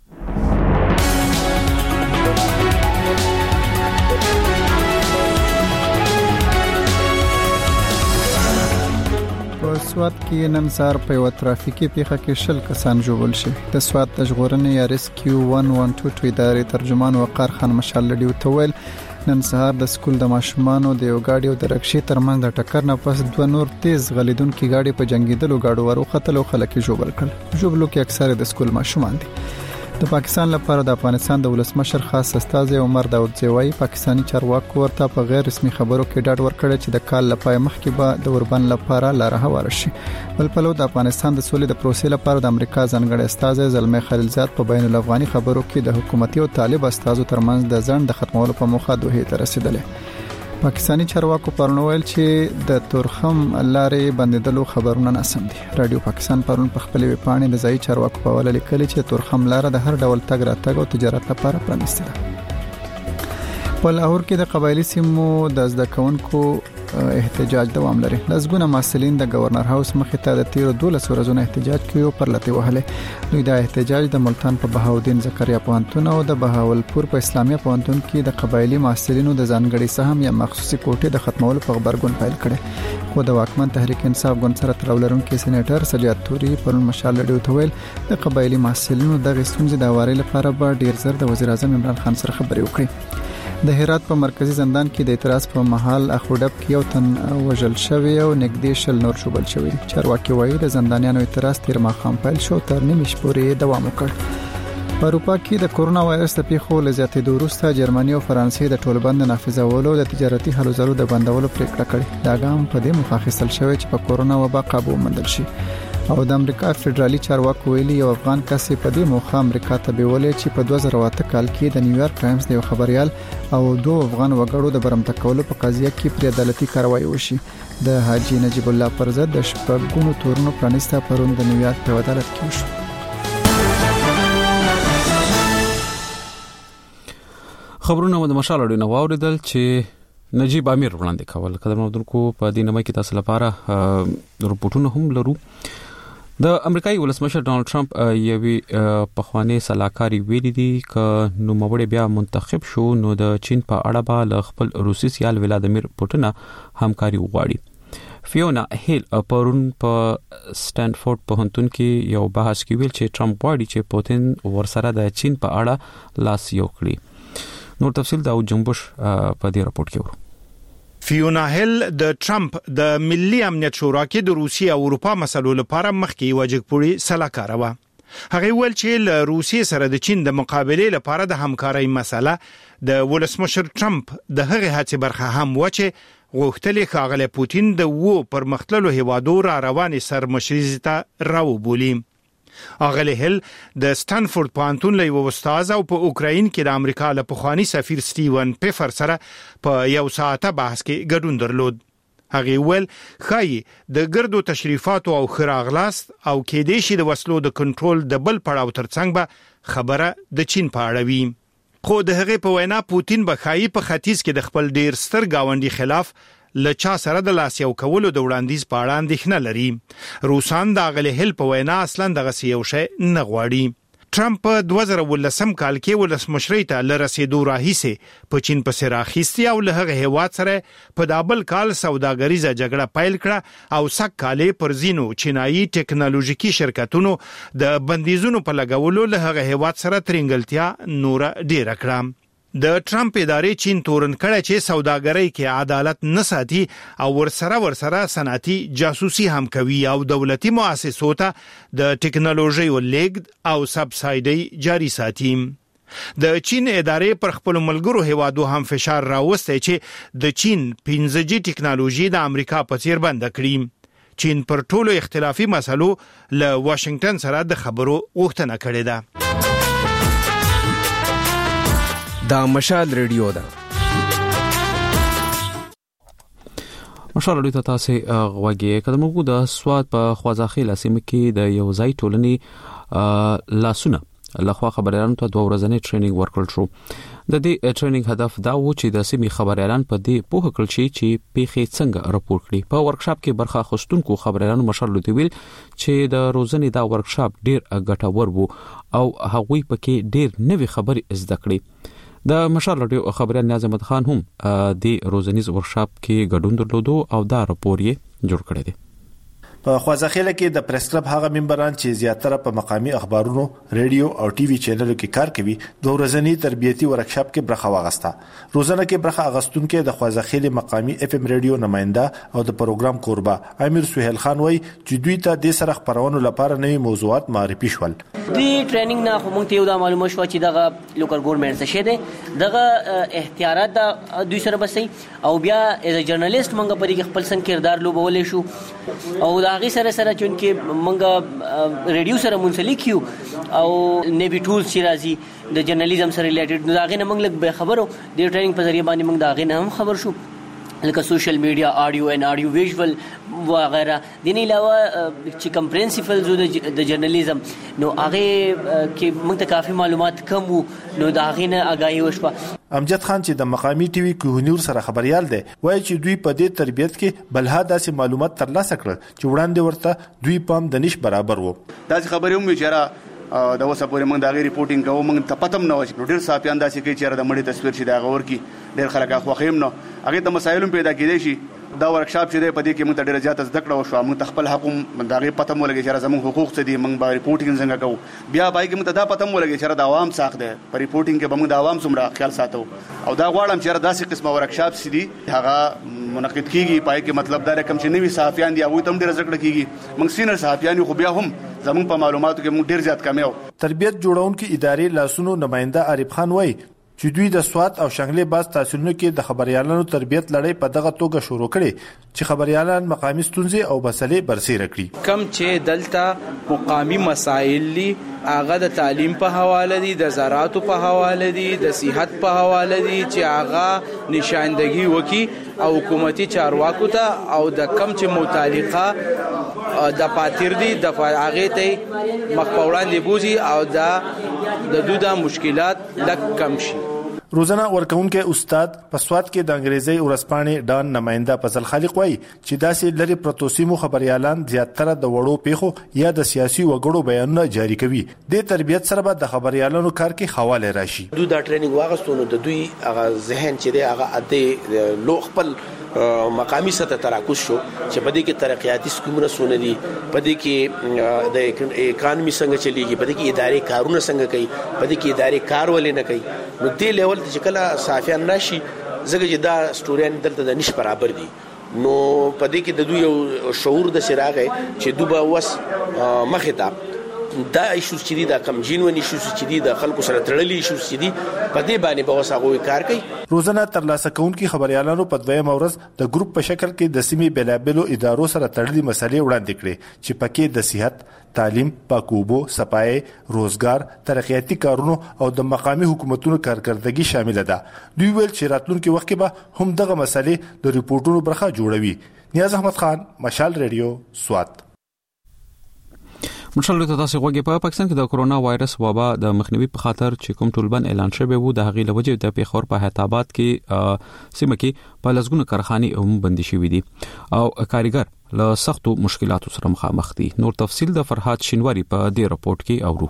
په سوات کې نن سهار په یو ترافیکي پیښه کې شل کسان ژوبل شي. د سوات د ژغورنې یا ریسکیو یک سل دوه ادارې ترجمان وقار خان مشال لډیو ته ویل نن سهار د سکول د ماشومانو د یو گاډي او د رکشې ترمنځ د ټکر نه پس دوه نور تیز غلیدونکو گاډي په جنگیدلو گاډو وروختل او خلک ژوبل کړل. ژوبلو کې اکثره د سکول ماشومان دي. د پاکستان لپاره د افغانستان د ولسمشر خاص استازي عمر داود زوی پاکستانی چارواکو ورته په غیر رسمي خبرو کې ډاډ ورکړی چې د کال لپاره مخکې به د اوربن لپاره لاره هوار شي. بل په لور د افغانستان د سولې د پروسې لپاره د امریکا ځانګړي استازي زلمي خلیلزاد په بین الافغاني خبرو کې د حکومتي او طالب استازو ترمنځ د ځند د ختمولو په موخه دوه ته رسیدلې. پاکستانی چارواکو پرون ویل چې د تورخم لارې بندیدلو خبرونه ناسم دي. رادیو پاکستان پرون په خپل ویب پاڼې د ځای چارواکو په حواله لیکلي چې تورخم لار د هر ډول تګ راتګ او تجارت لپاره پرانیسته ده. په لاهور کې د قبایلی سیمو د زده کوونکو احتجاج دوام لري. لږونه مسلین د گورنر هاوس مخې ته د تیر دولس ورځې احتجاج کوي پر لته وهله. دوی د احتجاج د ملتان په بهاودین زکریا پوهنتون او د بهاولپور په اسلامي پوهنتون کې د قبایلی مسلینو د ځانګړي سهم یا مخصوصي کوټې د ختمولو په خبرګون پیل کړي. خو د واکمن تحریک انصاف ګوند سره تړاولرونکو سېنیټر سجاد توري پرون مشال لډیو ته ویل د قبایلی مسلینو د غستونځ د واري لپاره به ډیر زر د وزیر اعظم عمران خان سره خبرې وکړي. د هرات په مرکزی زندان کې د اعتراض په محل اخوډب کې یو تن وژل شوی او نږدې شل نور شوبل شوی. چارواکي وایي د زندانیانو اعتراض تیر ماښام پیل شو تر نیمه شپې پورې دوام وکړ. په اروپا کې د کورونا وایرس د پیښو له زیاتېدو وروسته جرمني او فرانسې د ټولبند نافذولو د تجارتي هلو ځلو د بندولو پریکړه کړې. دا ګام په دې موخه اخیستل شوی چې په کورونا وبا قابو موندل شي. او د امریکا فدرالي چارواکو ویلي یو افغان کس په دې موخه امریکا ته بیولې چې په دوه زره او اته کال کې د نیویارک ټایمز د خبريال او دوه افغان وګړو د برمته کولو په قضیه کې پر عدالتي کاروایی وشي. د حاجی نجیب الله پر ضد د شپږونو تورنو پرانیسته پرون د نیویارک په عدالت کې وشو. خبرونه د مشال اړه نو اوریدل چې نجیب امیر وړاندې کول. قدرمنونکو په دې نمای کې تاسو لپاره رپورټونه هم لرو. د امریکایي ولسمشر ډونالد ټرمپ یوې پخوانی سلاکاري ویلي دي ک نو مبړې بیا منتخب شو نو د چین په اړه به ل خپل روسي سیال ولادیمیر پوتین همکاري وغواړي. فیونا هیل پرون په سټانفورد پوهنتون کې یو بحث کې ویل چې ټرمپ غواړي چې پوتین ورسره د چین په اړه لاس یو کړي. نور تفصیل دا جنبش په دې راپورټ کې ورو. فیونا هیل د ټرمپ د ملي امنیت شورا کې د روسیې او اروپا مسلو لپاره مخکې وجګپوري سلاکار و. هغه ویل چې له روسیې سره د چین د مقابله لپاره د همکارۍ مسله د ولسمشر ټرمپ د هغه هڅې برخه هم و چې غوښتل ښاغلی پوتین د وو پرمختللو هیوادو را روانې سرمشري ته راوبولي. اغلی هیل د سټانفورد پوهنتون له یو استاد او په اوکراین کې د امریکا له پخوانی سفیر سټیون پیفر سره په یو ساعته بحث کې ګډون درلود. هغه ویل خای د ګردو تشریفاتو او خراغلاست او کې د شي د وسلو د کنټرول د بل پړاو ترڅنګ به خبره د چین په اړه وی. خو د هغه په وینا پوتین به خای په ختیځ کې د خپل ډیر ستر گاونډي خلاف لچا سره د لاس یو کولو د وړاندیز په اړه اندېښنه لري. روسان د غلې هل په وینا اصلا دغه یو شی نه غواړي. ټرمپ په دوه زره ولسم کال کې ولسمشرۍ ته لرسېدو راهیسه په چین په سر اخیستي او له هغه هیواد سره په دابل کال سوداګریزه جګړه پیل کړه او سک کالې پر زینو چینایي ټکنالوژیکي شرکتونو د بندیزونو په لګولو له هغه هیواد سره ترنګلتیا نور ډیر کړه. د ټرمپ ادارې چین تورن کړه چې سوداګرۍ کې عدالت نه ساتي او ورسره ورسره صنعتي جاسوسي هم کوي او دولتي مؤسسو ته د ټکنالوژي ولېږد او سبسایډي جاري ساتي. د چین ادارې پر خپل ملګرو هیوادو هم فشار راوسته چې د چین پنځه جی ټکنالوژي د امریکا په څیر بند کړي. چین پر ټولو اختلافي مسلو له واشنگټن سره د خبرو غوښتنه کړې ده. دا مشال ریډیو ده. مشال ریډیو ته تاسو غوږی کدمو د سواد په خوازاخیل سیمه کې د یو ځای ټولنې لاسونه لخوا خبريالانو ته دوه ورځې ټریننګ ورکړل شو. د دې ټریننګ هدف دا و چې د سیمې خبريالان په دې پوهه کړل شي چې پیښې څنګه راپور کړي. په ورکشاپ کې برخه اخیستونکو خبريالانو مشال ریډیو ویل چې د روزنې دا ورکشاپ ډیر ګټور وو او هغوی پکې ډیر نوې خبرې زده کړې. د مشال ریډیو خبريال نیاز احمد خان هم د روزنیز ورکشاپ کې ګډون درلودو او دا راپور یې جوړ کړی دی. په خوازاخیل کې د پریس کلب هغه ممبران چې زیاتره په مقامی اخبارونو، ریډیو او ټي وي چینلونو کې کار کوي، د ورځنی تربیتی ورکشاپ کې برخه واغسته. روزانه کې برخه اغستونکو د خوازاخیل مقامی اف ام ریډیو نماینده او د پروګرام کوربه امیر سہیل خان وای چې دوی ته د سره خبرونو لپاره نوي موضوعات معرفي شول. دی ټریننګ نه خو مونږ ته یو د معلومه شو چې دغه لوکل ګورنمنت څه شه دي، دغه احتیاطات د دوی سره بسې او بیا ایز ا جرنالیست مونږ په دې خپل څنګه کردار لوبولې شو او دا غي سره سره چونکه مونږ ریډیو سره منسلک یو او نیوی ټولز چې راځي د جرنالیزم سره ریلیټډ نو دا غي نه مونږ لږ به خبرو د ټریننګ په ذریعہ باندې مونږ دا غي نه هم خبر شو لکه سوشل میډیا، آډیو ان آډیو ویژوال وغیرہ. دین علاوه چې کوم پرنسپلز د جرنالیزم نو هغه کې موږ ته کافي معلومات کم وو نو دا غي نه اگاهي وشوه. امجد خان چې د مقامی ټي وي کوهنور سره خبريال دی وایي چې دوی په دې تربيت کې بلها داسې معلومات ترلاسه کړل چې وړاندې ورته دوی پام د نش برابر وو. داسې خبرې هم وچاره د اوسه پورې موږ دا غي ریپورټینګ کوو، موږ ته پتم نه و چې ډېر صاحبان داسې کوي چې د مړي تصویر چې دا غور کی ډېر خلک اخوخیم نو هغه د مسایلو پیدا کېدې شي. دا ورکشاپ چې دی په دې کې موږ ته ډېر زیات زده کړه وشو، موږ خپل حق دا غي پتم ولګي چې زموږ حقوق څه دي، موږ به ریپورټینګ څنګه کوو. بیا پای کې موږ ته دا پتم ولګي چې د عوام ساخت دی په ریپورټینګ کې به موږ د عوام څومره خیال ساتو او دا غواړم چې داسې قسمه ورکشاپ سي دي هغه منعقد کیږي. پای کې مطلب دا رقم چې نوي صحافیان دي هغه تم ډېر زده کیږي. موږ سینر صحافیان خو بیا هم زموږ په معلوماتو کې موږ ډېر زیات کمیو. تربیت جوړونکو ادارې لاسونو نماینده عارف خان وای چې دوی د سواد او شنغلې باز تحصیلونو کې د خبريالانو تربیت لړۍ په دغه توګه شروع کړي چې خبريالان مقامی ستونزې او مسلې برسېره کړي. کم چې دلته مقامی مسائل دي هغه د تعلیم په حواله دي، د زراعت په حواله دي، د صحت په حواله دي چې هغه نشاندهي وکي او حکومتي چارواکو ته او د کم چې متعلقه د پاتیر دي د هغه ته مخپوړان دی بوزي او دا د دوه مشکلات لک کم شي. روزانه ورکوونکې استاد په سواد کې د انګریزي ورسپانې ډان نماینده فضل خالق وایي چې داسې لري پروتوسیمو خبريالان زیاتره د وړو پیښو یا د سیاسي وګړو بیانونه جاری کوي. د تربيت سره به د خبريالانو کار کې حواله راشي. دوی دا ټریننګ واغستونه د دوی هغه ذهن چې دی هغه اته لو خپل مقامی سطح تراکوس شو چې په دې کې ترقیاتي سکومونه سونه دي، په دې کې د اکانومي څنګه چلیږي، په دې کې ادارې کارونه څنګه کوي، په دې کې ادارې کار ولې نه کوي. نو دې لیول چې کله صحافیان راشي زګه چې دا سټوریان دلته د نش برابر دي نو په دې کې د دوی یو شعور د سراغه چې دوی وس مخه ته دا ایشوز چې دي دا کم جنونی ایشوز چې دي د خلکو سره تړلي ایشوز چې دي په دې باندې به وساغوي کار کوي. روزانه ترلاسه کوونکي خبريالانو په دویم ورځ د ګروپ په شکل کې د سیمې بلابلو ادارو سره تړلي مسلې وړاندې کړې چې پکې د صحت، تعلیم، پاکوبو، صفای، روزګار، ترقیاتي کارونو او د مقامی حکومتونو کارکردګي شامل ده. دوی ویل چې راتلونکي وخت کې به هم دغه مسلې د ریپورتونو برخه جوړوي. نیاز احمد خان، مشال ریډیو، سوات. مشال ته تاسو غوږی په پاکستان کې د کرونا وایرس وبا د مخنیوي په خاطر چې کوم طالبان اعلان شوی وو د هغې لوجه د پیښور په حیات آباد کې سیمه کې په لږونه کارخانې هم بندي شوې دي او کاریګر له سختو مشکلاتو سره مخامخ دي. نور تفصیل د فرحات شینواری په دې رپورت کې اورو.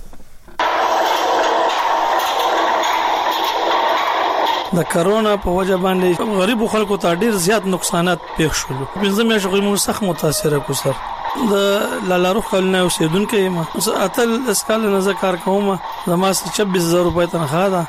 د کرونا په وجه باندې غریب خلکو ته ډیر زیات نقصانات پیښ شول. پنځه میاشتې موږ سخت متاثر کو سر د لالاروخ کلنه اوسیدونکو ما اتل اسکال نه ذکر کوم زما چوبیس هزار روپۍ تنخواه ده.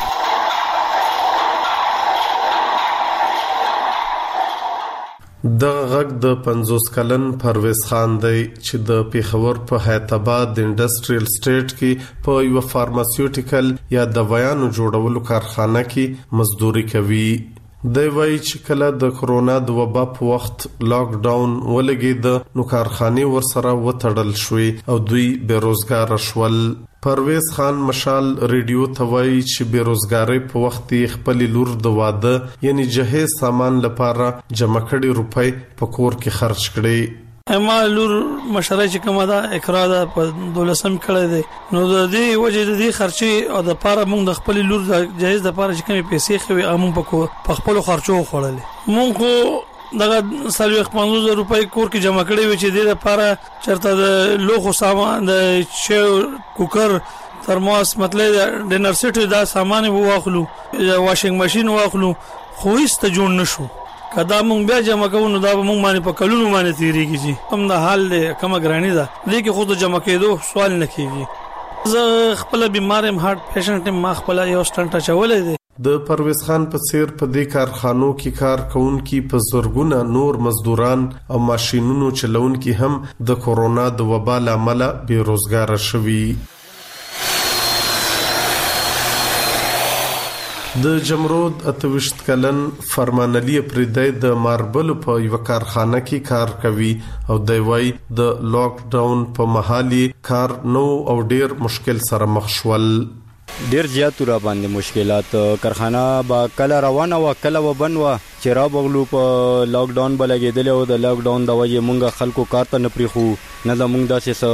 د غږ د پنځوس کلن پرویز خان دی چې د پیښور په حیات آباد د انډستریل سټیټ کې په یو فارماسیوټیکل یا دوایانو جوړولو کارخانه کې مزدوري کوي. د وای چې کله د کرونا د وبا په وخت لاک ډاون ولګید نو کارخانه ورسره وتړل شوې او دوی بیروزګار شول. پرویز خان مشال ریډیو توای چې بیروزګاری په وخت خپل لور د واده یعنی جهیز سامان لپاره جمع کړي روپۍ په کور کې خرج کړي. اما لور مشره چې کومه دا اقرا ده په دولسم کړه دي نو د دې وجه د دې خرچي او د لپاره موږ د خپل لور د جهیز د لپاره چې کومې پیسې خوي امون په خپل خرچو خړلې موږ خو دغه سلوي پنځوس روپۍ کور کې جمع کړي و چې د لپاره چرته د لوخو سامان د چې کوکر ترماس مطلب ډینر سیټ دا سامان واخلو واشنګ ماشين واخلو خو هیڅ ته جوړ نشو. کدا مونږ بیا جمع کوو نو دا مونږ باندې په کلونو باندې تیریږي چې هم د حال دی کومه ګرانی ده لیکي خود جمع کېدو سوال نه کیږي. زه خپل بیمارم هارت پیشنټ ما خپل یو سټنټ چولې دی. د پرویز خان په څیر په دې کارخانو کې کار کوونکي په زورګونه نور مزدوران او ماشينونو چلونکي هم د کورونا د وبا لامل بیروزګار شوي. د جمرود اتوشت کلن فرمان علي پردای د ماربل په یو کارخانه کې کار کوي او د وای د لاک ډاون په محلي کار نو او ډیر مشکل سره مخ شول. ډیر زیات را باندې مشکلات کارخانه با کله روانه وا کله وبنوا چې را بغلو په لاک ډاون بلګیدل او د لاک ډاون د وجه مونږه خلکو کار ته نه پریخو نه د مونږ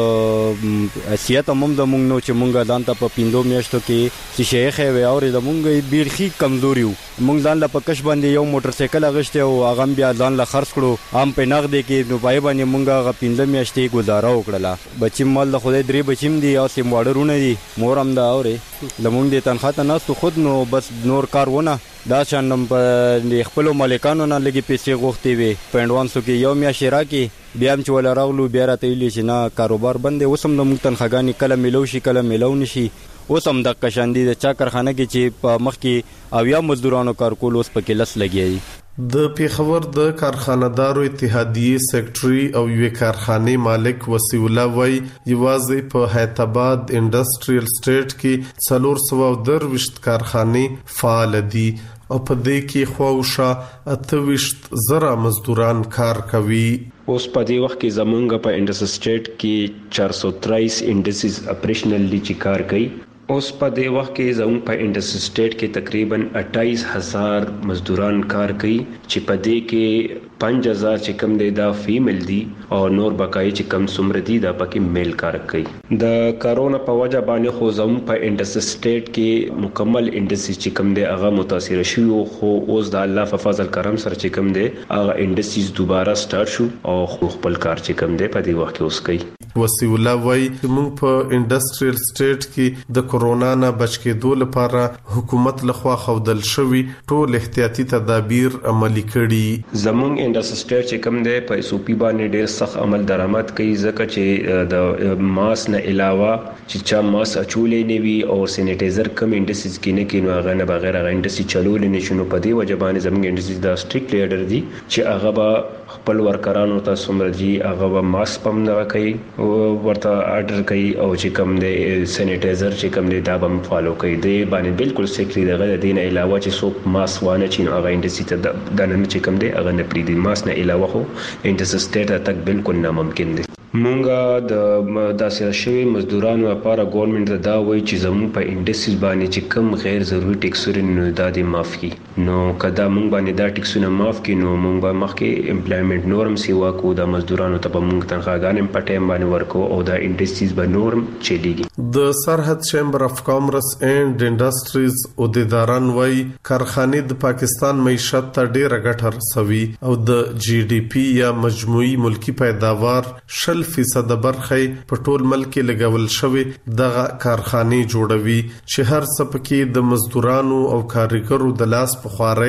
داسې اسیات هم د مونږ نو چې مونږه ځان ته په پیندو میاشتو کې چې شیخ وي او د مونږ بیرخي کمزوري وو مونږ ځان له پکش باندې یو موټر سایکل غشته او هغه بیا ځان له خرڅ کړو هم په نغد کې نو پای باندې مونږه غ پیندو میاشتې گزاره وکړه. بچی مال د خدای درې بچیم دي او سیم وړرونه دي مور هم دا اوري لمونږ دې تنخواه ته ناستو خود نو بس نور کار ونه دا شانم په خپل مالکانو نه لګي پیسې غوښتي وي په اډوانسو کې یو میا شرا کې بیا هم چې ولا راغلو بیا راته ویلي چې نه کاروبار بند دی اوس هم د موږ تنخواګانې کله ملو شي کله ملو نشي. اوس هم د قشاندې د چا کارخانه کې چې په مخ کې اویا مزدورانو کار کول اوس پکې لس لګي. د پیښور د کارخانه‌دارو اتحادیې سیکریټري او یو کارخانه مالک وسیع الله وای یوازې په حیدرآباد انډستریل سټیټ کې څلور سوه درويشت کارخانه فعال دي او په دې کې خواوشه اتويشت زره مزدوران کار کوي. اوس په دې وخت کې زمونږ په انډستریل سټیټ کې چار سو تریس انډستریز اپریشنلی چې کار کوي. اوس په دې وخت کې زموږ په انډستریل سټیټ کې تقریبا اٹھائیس هزار مزدوران کار کوي چې په دې کې پنځه هزار چې کم دی دا فیمیل دي او نور بقای چې کم څومره دي دا پکې میل کار کوي. د کرونا په وجه باندې خو زموږ په انډستریل سټیټ کې مکمل انډستری چې کم دی هغه متاثر شوی خو اوس د الله په فضل کرم سره چې کم دی هغه انډستریز دوباره سٹارټ شو او خپل کار چې کم دی په دې وخت کې اوس کوي. وسیع الله وای موږ په انډستریل سټیټ کې د کورونا نه بچ کېدو لپاره حکومت لخوا خودل شوی ټول احتیاطي تدابیر عملي کړي. زمونږ انډستریل سټیټ چې کم دی په ایس او پی باندې ډېر سخت عمل درآمد کوي ځکه چې د ماس نه علاوه چې چا ماس اچولې نه وي او سینیټایزر کم انډستریز کې نه کینو هغه نه بغیر هغه انډستری چلول نه شنو په دې وجه باندې زمونږ انډستری دا سټریکټ لیډر دي چې هغه به خپل ورکرانو ته څومره دي هغه به ماس پم نه کوي ورته آرډر کوي او چې کم دی سینیټایزر چې کم دی دا به فالو کوي. دی باندې بالکل سیکری دغه د دین علاوه چې څوک ماس وانه چین هغه انډستری ته د نن چې کم دی هغه نه پریدي ماس نه علاوه خو انډستری سټیټ تک بالکل ناممکن دی. مونږه د داسې شوی مزدورانو لپاره ګورنمنت دا وایي چې زموږ په انډستریز باندې چې کم غیر ضروري ټیکسونه نو دا د معاف کی نو کدا مونږ باندې دا ټیکسونه معاف کی نو مونږ به مخکې امپلایمنت نورم سی واکو د مزدورانو ته به مونږ تنخواګانې په ټایم باندې ورکو او دا انډستریز به نورم چلیږي. د سرحد چیمبر اف کامرس اینڈ انډستریز عہدیداران وایي کارخانه د پاکستان معیشت ته ډیره ګټه رسوي او د جی ډی پی یا مجموعي ملکی پیداوار شل فیصد برخه په ټول ملک کې لګول شوی دغه کارخانه جوړوي چې هر څه پکې د مزدورانو او کارګرو د لاس په خواري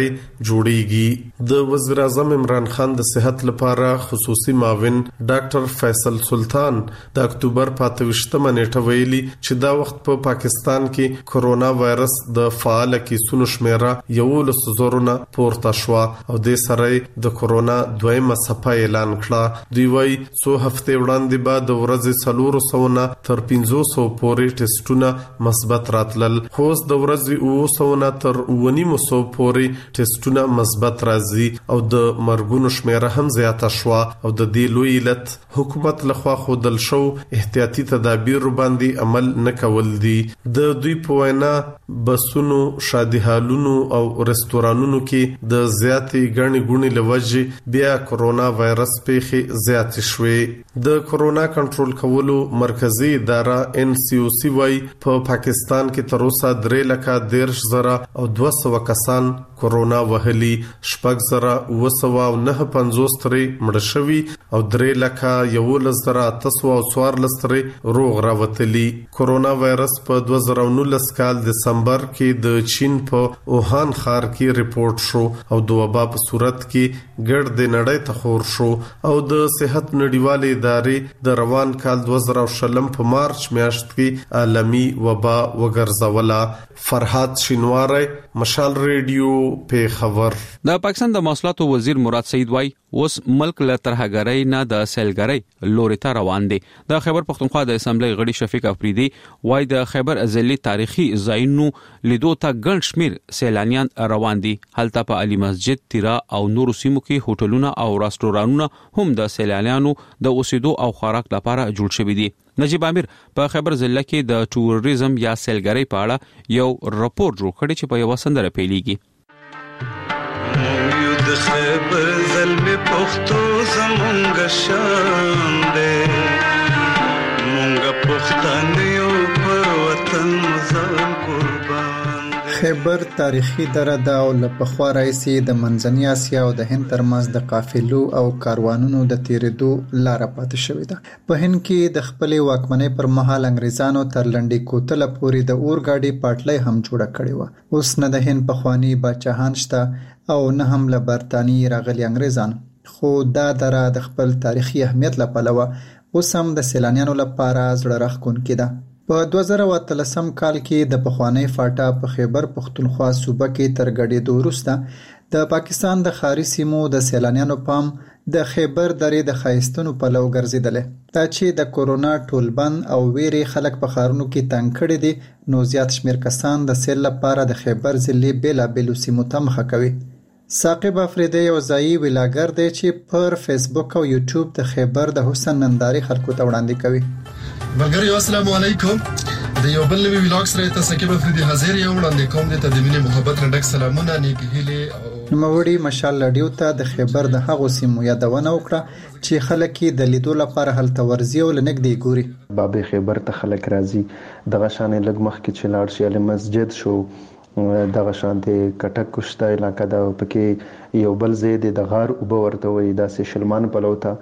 جوړيږي. د وزیر اعظم عمران خان د صحت لپاره خصوصي معاون ډاکټر فیصل سلطان د اکتوبر په اتوشتمه نیټه ویلي چې دا وخت په پا پاکستان کې کورونا وایرس د فعال کیسونو شمیره یو لس زرونه پورته شو او د سره د کورونا دویمه څپه اعلان کړه. دوی وايي څو هفته وړاندې به د ورځې څلور سوه نه تر پنځه سوه پورې ټیسټونه مثبت راتلل، خو د ورځې اوه سوه نه تر اوه نیم سوه پورې ټیسټونه مثبت راځي او د مرګونو شمیره هم زیاته شوه او د دې لوی علت حکومت لخوا خودل شو احتیاطي تدابیر باندې عمل نه کول دي. د دوی په وینا بسونو، شادي هالونو او رستورانونو کې د زیاتې ګڼې ګوڼې له وجې بیا کرونا وایرس پیښې زیاتې شوې. د کرونا کنټرول کولو مرکزی اداره ان سی او سی وايي په پاکستان کې تر اوسه درې لکه دیرش زره او دوه سوه کسان کرونا وهلي، شپږ زره اوه سوه او نهه پنځوس ترې مړه شوي او درې لکه یولس زره اته سوه او څوارلس ترې روغ راوتلي. کرونا وایرس په دوه زره نولس کال دسمبر کې د چین په اوهان ښار کې ریپورت شو او د وبا په صورت کې ګډ د نړۍ ته خور شو او د صحت نړیوالې ادارې د روان کال دوه زره شلم په مارچ میاشت کې عالمي وبا وګرځوله. فرحات شینواری، مشال ریډیو، پیښور. د پاکستان د مواصلاتو وزیر مراد سعید وای اوس ملک له ترهګرۍ نه د سیلګرۍ لوري ته روان دي. د خیبر پختونخوا د اسمبلی غړي شفیق افریدي وای د خیبر ازلی تاریخي ځایونو لیدو ته ګڼ شمیر سیلانیان روان دي. هلته په علي مسجد، تیرا او نورو سیمو کې هوټلونه او راستورانونه هم د سیلانیانو د اوسېدو او خوراک لپاره جوړ شوي دي. نجیب امیر په خیبر ضلع کې د ټوریزم یا سیلګرۍ په اړه یو راپور جوړ کړی چې په یو سندره پیلېږي. د خیبر ضلع پښتو زمونږ شان دی، مونږ پښتانه یو پر وطن ځان قربان. خیبر تاریخي دره ده او له پخوا راهیسې د منځنۍ اسیا او د هند ترمنځ د قافلو او کاروانونو د تیریدو لاره پاتې شوې ده. په هند کې د خپلې واکمنۍ پر مهال انګریزانو تر لنډۍ کوتله پورې د اورګاډي پټلۍ هم جوړه کړې وه. اوس نه د هند پخواني باچاهان شته او نه هم له برتانیې راغلي انګریزان، خو دا دره د خپل تاریخي اهمیت له پلوه اوس هم د سیلانیانو لپاره زړه راښکونکې ده. په دوه زره او اتلسم کال کې د پخوانۍ فاټا په خیبر پختونخوا صوبه کې تر ګډېدو وروسته د پاکستان د ښاري سیمو د سیلانیانو پام د خیبر درې د ښایستونو پلو ګرځېدلی. دا چې د کورونا ټولبند او ویرې خلک په ښارونو کې تنګ کړي دي، نو زیات شمېر کسان د سیل لپاره د خیبر ضلع بېلابېلو سیمو ته مخه کوي. ثاقب افریدی یو ځایي ویلاګر دی چې پر فیسبوک او یوټیوب د خیبر د حسن نندارې خلکو ته وړاندې کوي. ملګري السلام علیکم، د یو بل نوی ویلاګ سره تاسو ثاقب افریدی حاضر یم. وړاندې کوم د تدمینه محبت رډک سلامونه، نیکی هیله او نوموړي مشال رادیو ته د خیبر د هغو سیمو یادونه وکړه چې خلک یې د لیدو لپاره هلته ورځي او له نږدې ګوري. بابې خیبر ته خلک راځي، دغه شانې لږ مخکې چې لاړ شي علي مسجد شو، دغه شانې کټک کوشته علاقه ده، پکې یو بل ځای دی د غار اوبه ورته وایي، داسې شلمان پلو ته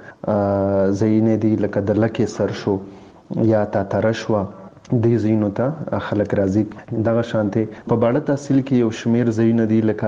ځایونه دي لکه د لکې سر شو یا تاتره شوه، دې ځایونو ته خلک راځي. دغه شانې په باړه تحصیل کې یو شمېر ځایونه دي لکه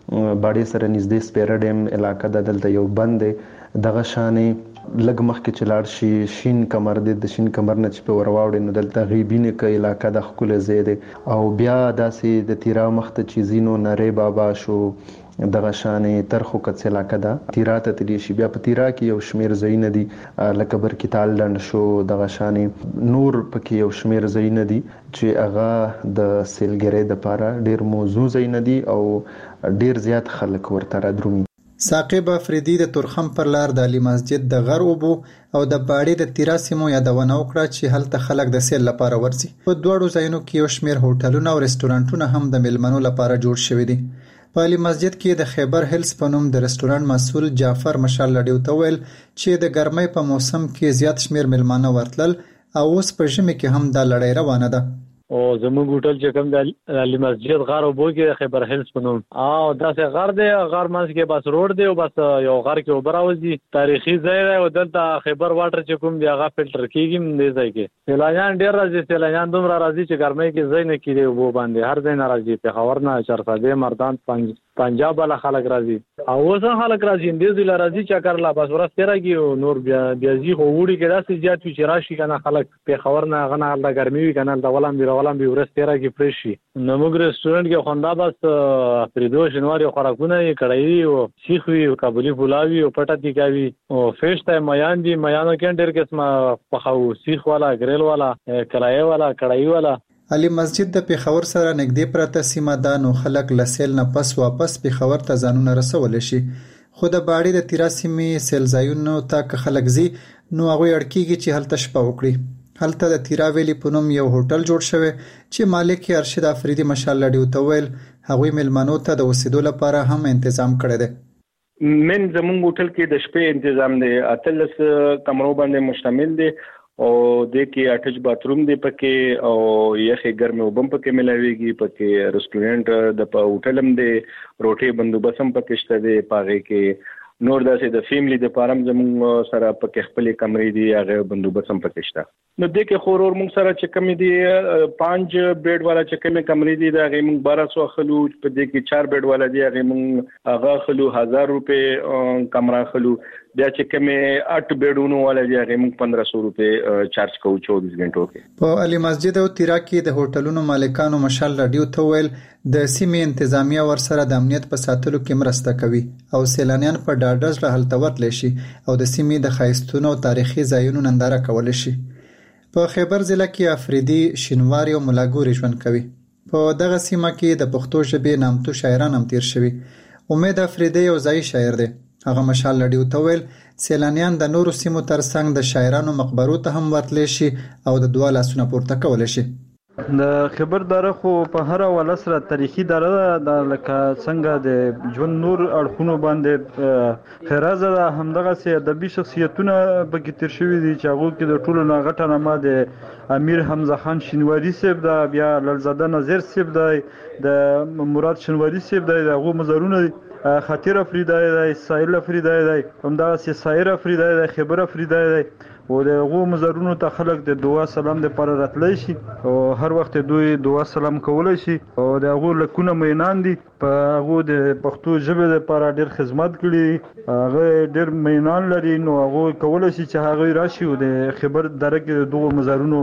باړې سره نږدې سپیره ډیم علاقه ده، دلته یو بند دی. دغه شانې لږ مخکې چې لاړ شي شین کمر دی، د شین کمر نه چې په ورواوړې نو دلته غیبینې که علاقه د ښکلی ځای دی. او بیا داسې د تیرا مخته چې ځینو نری بابا شو، دغه شانې ترخو کڅ علاقه ده، تیرا ته تللی شي. بیا په تیرا کې یو شمېر ځایونه دي لکه برکتال لنډ شو، دغه شانې نور پکې یو شمېر ځایونه دي چې هغه د سیلګرۍ دپاره ډېر موضوع ځایونه دي او ډېر زیات خلک ورته رادرومي. ثاقب افریدي د تورخم پر لار د علي مسجد د غر اوبو او د باړې د تیرا سیمو یادونه وکړه چې هلته خلک د سیل لپاره ورځي. په دواړو ځایونو کې یو شمېر هوټلونه او رستورانټونه هم د میلمنو لپاره جوړ شوي دي. په علي مسجد کې د خیبر هیلز په نوم د رستورانت مسؤل جعفر مشال رادیو ته ویل چې د ګرمۍ په موسم کې زیات شمېر میلمانه ورتلل او اوس په ژمي کې هم دا لړۍ روانه ده. او زموږ هوټل چې کوم د علي مسجد غار اوبو کې خیبر هیلز په نوم او داسې غر دی، غر منځ کې بس روډ دی او بس یو غر کې اوبه راوځي، تاریخي ځای دی. او دلته خیبر واټر چې کوم دی هغه فلټر کېږي دې ځای کې. سیلانیان ډېر راځي، سیلانیان دومره راځي چې ګرمۍ کې ځای نه کېږي اوبو باندې، هر ځای نه راځي، پېښور نه، چارسده، مردان، پنجاب والا خلک راځي او اوس خلک راځي اندیز ویل راځي چې کارلا بس ورسته راګي نور بیا بیا زی خو وړي کې داسې زیات چې راشي کنه خلک په خبر نه غنه د ګرمي وی کنه د ولام دی ولام به ورسته راګي فرشي نو موږ ریسټورانټ کې خوندا بس پریدو شنواري خوراکونه یې کړایي او سیخوي او کابلی پلاوی او پټاتی کوي او فیش ته میان دي میانو کې ډېر قسمه پخاو سیخ والا ګریل والا کړایي والا کړایي والا علي مسجد د پیښور سره نږدې پراته سیمه ده نو خلک لسیل نه پس واپس پیښور ته ځانونه رسول شي خو د باړې د تیرا سیمې سیلځایونو ته خلک زی نو هغه اړکیږي چې هلته شپه وکړي هلته د تیرا ویلي په نوم یو هوټل جوړ شوی چې مالک ارشد افریدي مشال لډیو ته ویل هغوی ملمنو ته د وسیدو لپاره هم تنظیم کړی دی من زمونږ هوټل کې د شپې تنظیم دی اتلس کمرو باندې مشتمل دی او د کې اټچ باتروم دی پکې او یخې ګرمه وبم پکې ملاويږي پکې ریسټورانټ د په هوټلم دی روټي بندوبست هم پکې شته دی پاغه کې نور داسې د فیملی د پارم زموږ سره پکې خپل کمرې دی هغه بندوبست هم پکې شته نو د کې خورور موږ سره چې کمی دی پنځ بیډ والا چې کمی کمرې دی دا هغه موږ بارہ سو خلو په دې کې چار بیډ والا دی هغه موږ هغه خلو هزار روپے کمره خلو بیا چې کمی اټ بیډونو والا دی هغه موږ پندرہ سو روپے چارج کوو چوبیس غنټو کې په علي مسجد او تیرا کې د هوټلونو مالکانو مشال لډیو ته ویل د سیمې انتظامیه ورسره د امنیت په ساتلو کې مرسته کوي او سیلانیان په ډاډز له هلته ورتلی شي او د سیمې د ښایستونو او تاریخي ځایونو ننداره کولی شي په خیبر ضلع کې افریدي شینواري او ملاګوري ژوند کوي په دغه سیمه کې د پښتو ژبې نامتو شاعران هم تیر شوي امید افریدي یو ځایي شاعر دی هغه مشال لډیو ته ویل سیلانیان د نورو سیمو ترڅنګ د شاعرانو مقبرو ته هم ورتلی شي او د دوه لاسونه پورته کولی شي د خبر دره خو په هر ول سره تاریخي دره د لکه څنګه د ژوند نور اړخونو باندې خیرازه ده همدغه سي ادبي شخصیتونه پکې تیر شوي دي چې هغه کې د ټولو نه غټه نامه د امیر حمزه خان شینواری صاحب دا بیا للزاده نظیر صاحب دی د مراد شینواری صاحب دی دغه مزارونه خاطر افریدای دی سایل افریدای دی همدغه سي سایر افریدای دی خبر افریدای دی او دغه مزارونو ته خلک د دعا سلام د پر راتلی شي او هر وخت دوی دعا سلام کولای شي او دغه لکونه مینان دي په هغه د پښتو ژبه لپاره ډېر خدمت کړي هغه ډېر مینان لري نو هغه کولای شي چې هغه راشي او د خبر دره کې دغه مزارونو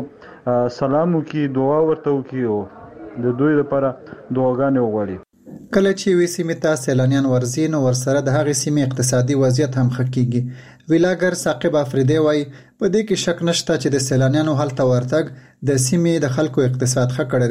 سلام وکي دعا ورته وکي او د دوی لپاره دعاګانې وغواړي کله چې وی سیمه ته سیلانیان ورزین او ورسره د هغې سیمې اقتصادي وضعیت هم ښه کیږي ویلاګر ثاقب افریدی وای په دې کې شک نشته چې د سیلانیانو هلته ورتګ د سیمې د خلکو اقتصاد ښه کړی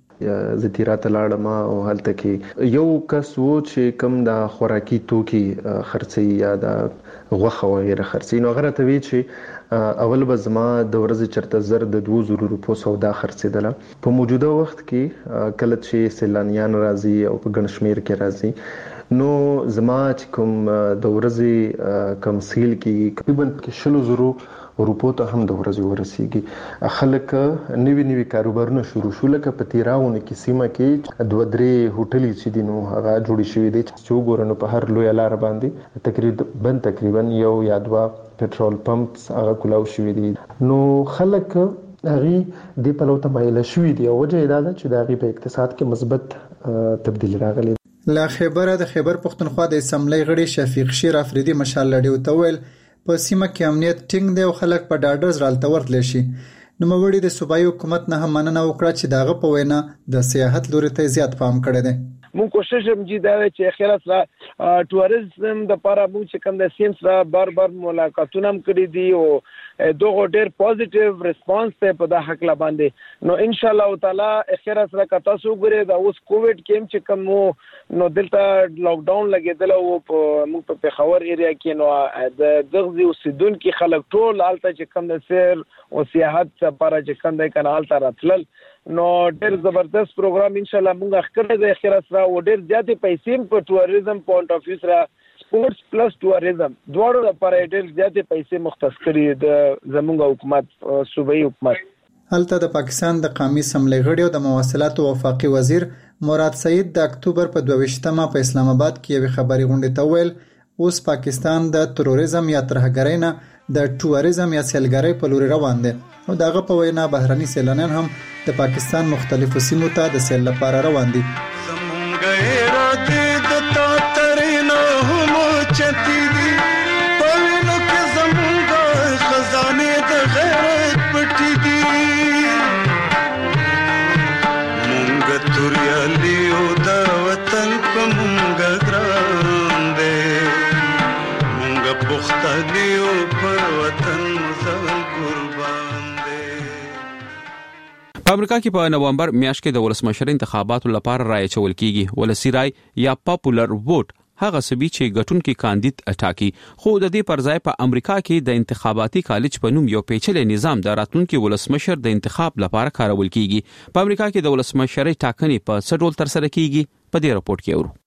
دی زه تیرا ته لاړم او هلته کې یو کس و چې کم د خوراکي توکي خرڅي یا د غوښه وغیره خرڅي نو هغه ته وی چې اول به زما د ورځې چرته زر د دوه زره روپو سودا خرڅېدله په موجوده وخت کې کله چې سیلانیان راځي او په ګڼ شمېر کې راځي نو زما چې کوم د ورځې کم سیل کې تقریبا شلو زرو روپو ته هم د ورځې ورسیږي خلک نوي نوي کاروبارونه شروع شو لکه په تیراونه کې سیمه کې دوه درې هوټلې چې دي نو هغه جوړې شوي دي چې وګورئ په هر لوی لار باندې تقریبا تقریبا یو یا دوه پټرول پمپ هغه کولاو شوي دي نو خلک هغه د پلوته مایل شوي دي او وجه دا ده چې د هغه په اقتصاد کې مثبت تبدیل راغلی لا خبره د خیبر پښتونخوا د اسمبلی غړي شفیق شیر افریدي مشال لډیو ته ویل په سیمه کې امنیت ټینګ دی او خلک په ډاډز رالته ورتلی شي نو موړي د صوبایي حکومت نه هم مننه وکړه چې داغه په وینا د سیاحت لوري ته زیات پام کړی دی مون کوشش هم جی دا چې خیر سره ټوریزم د لپاره مو چې کوم د سیم سره بار بار ملاقاتونه هم کړی دي او دوه ډېر پوزټیو ریسپانس ته په د حق لا باندې نو ان شاء الله تعالی اخر سره کتا سو ګره دا اوس کووډ کېم چې کوم نو دلته لاک ډاون لګیدل او په موږ په پیښور ایریا کې نو د دغزي اوسیدون کې خلک ټول حالت چې کوم د سیر او سیاحت لپاره چې کوم د کانال ته راتلل نو ډېر زبردست پروګرام ان شاء الله موږ اخر د اخر سره و ډېر زیاتې پیسې په ټوریزم پوینټ اف ویو سره سپورتس پلس ټوریزم دواړو لپاره ډېر زیاتې پیسې مختص کړي د زموږ حکومت صوبایي حکومت هلته د پاکستان د قومي اسمبلی غړي او د مواصلات او وفاقي وزیر مراد سعید د اکتوبر په دوه ویشتمه په اسلام آباد کې یو خبري غونډه ته ویل اوس پاکستان د تروریزم یا ترهګرۍ نه د ټوریزم یا سیلګرۍ په لور روان دی او دغه په وینا بهرني سیلانیان هم د پاکستان مختلفو سیمو ته د سیل لپاره روان دي. اوچتی دی پوینو کې زمونږه خزانه د غیرت پټی دی مونږ توریالي او د وطن په مونږ ګران دی مونږ پښتانه او پر وطن ځان قربان دی. په امریکا کې په نومبر میاشت کې د ولسمشر انتخاباتو لپاره رایه چول کیږي. ولسی رای یا پاپولر ووټ هغه سبي چې ګټونکي کاندید اټاکي، خو د دې پر ځای په امریکا کې د انتخاباتي کالج په نوم یو پیچلي نظام د راتلونکي ولسمشر د انتخاب لپاره کارول کیږي. په امریکا کې د ولسمشر ټاکنې په څه ډول ترسره کیږي په دې راپورټ کې اورو.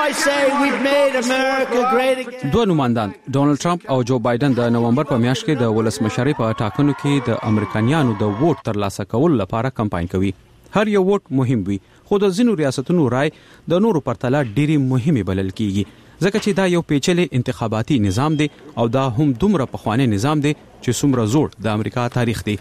دوه نمائندان ډونالد ټرمپ او جو بایدن د نومبر په میاشت کې د ولسمشرۍ په ټاکنو کې د امریکایانو د ووټ ترلاسه کولو لپاره کمپاین کوي. هر یو ووټ مهم وي، خو د ځینو ریاستونو رای د نورو پرتله ډېری مهمه بلل کیږي، ځکه چې دا یو پیچلي انتخاباتي نظام دی او دا هم دومره پخوانی نظام دی چې څومره زوړ د امریکا تاریخ دی.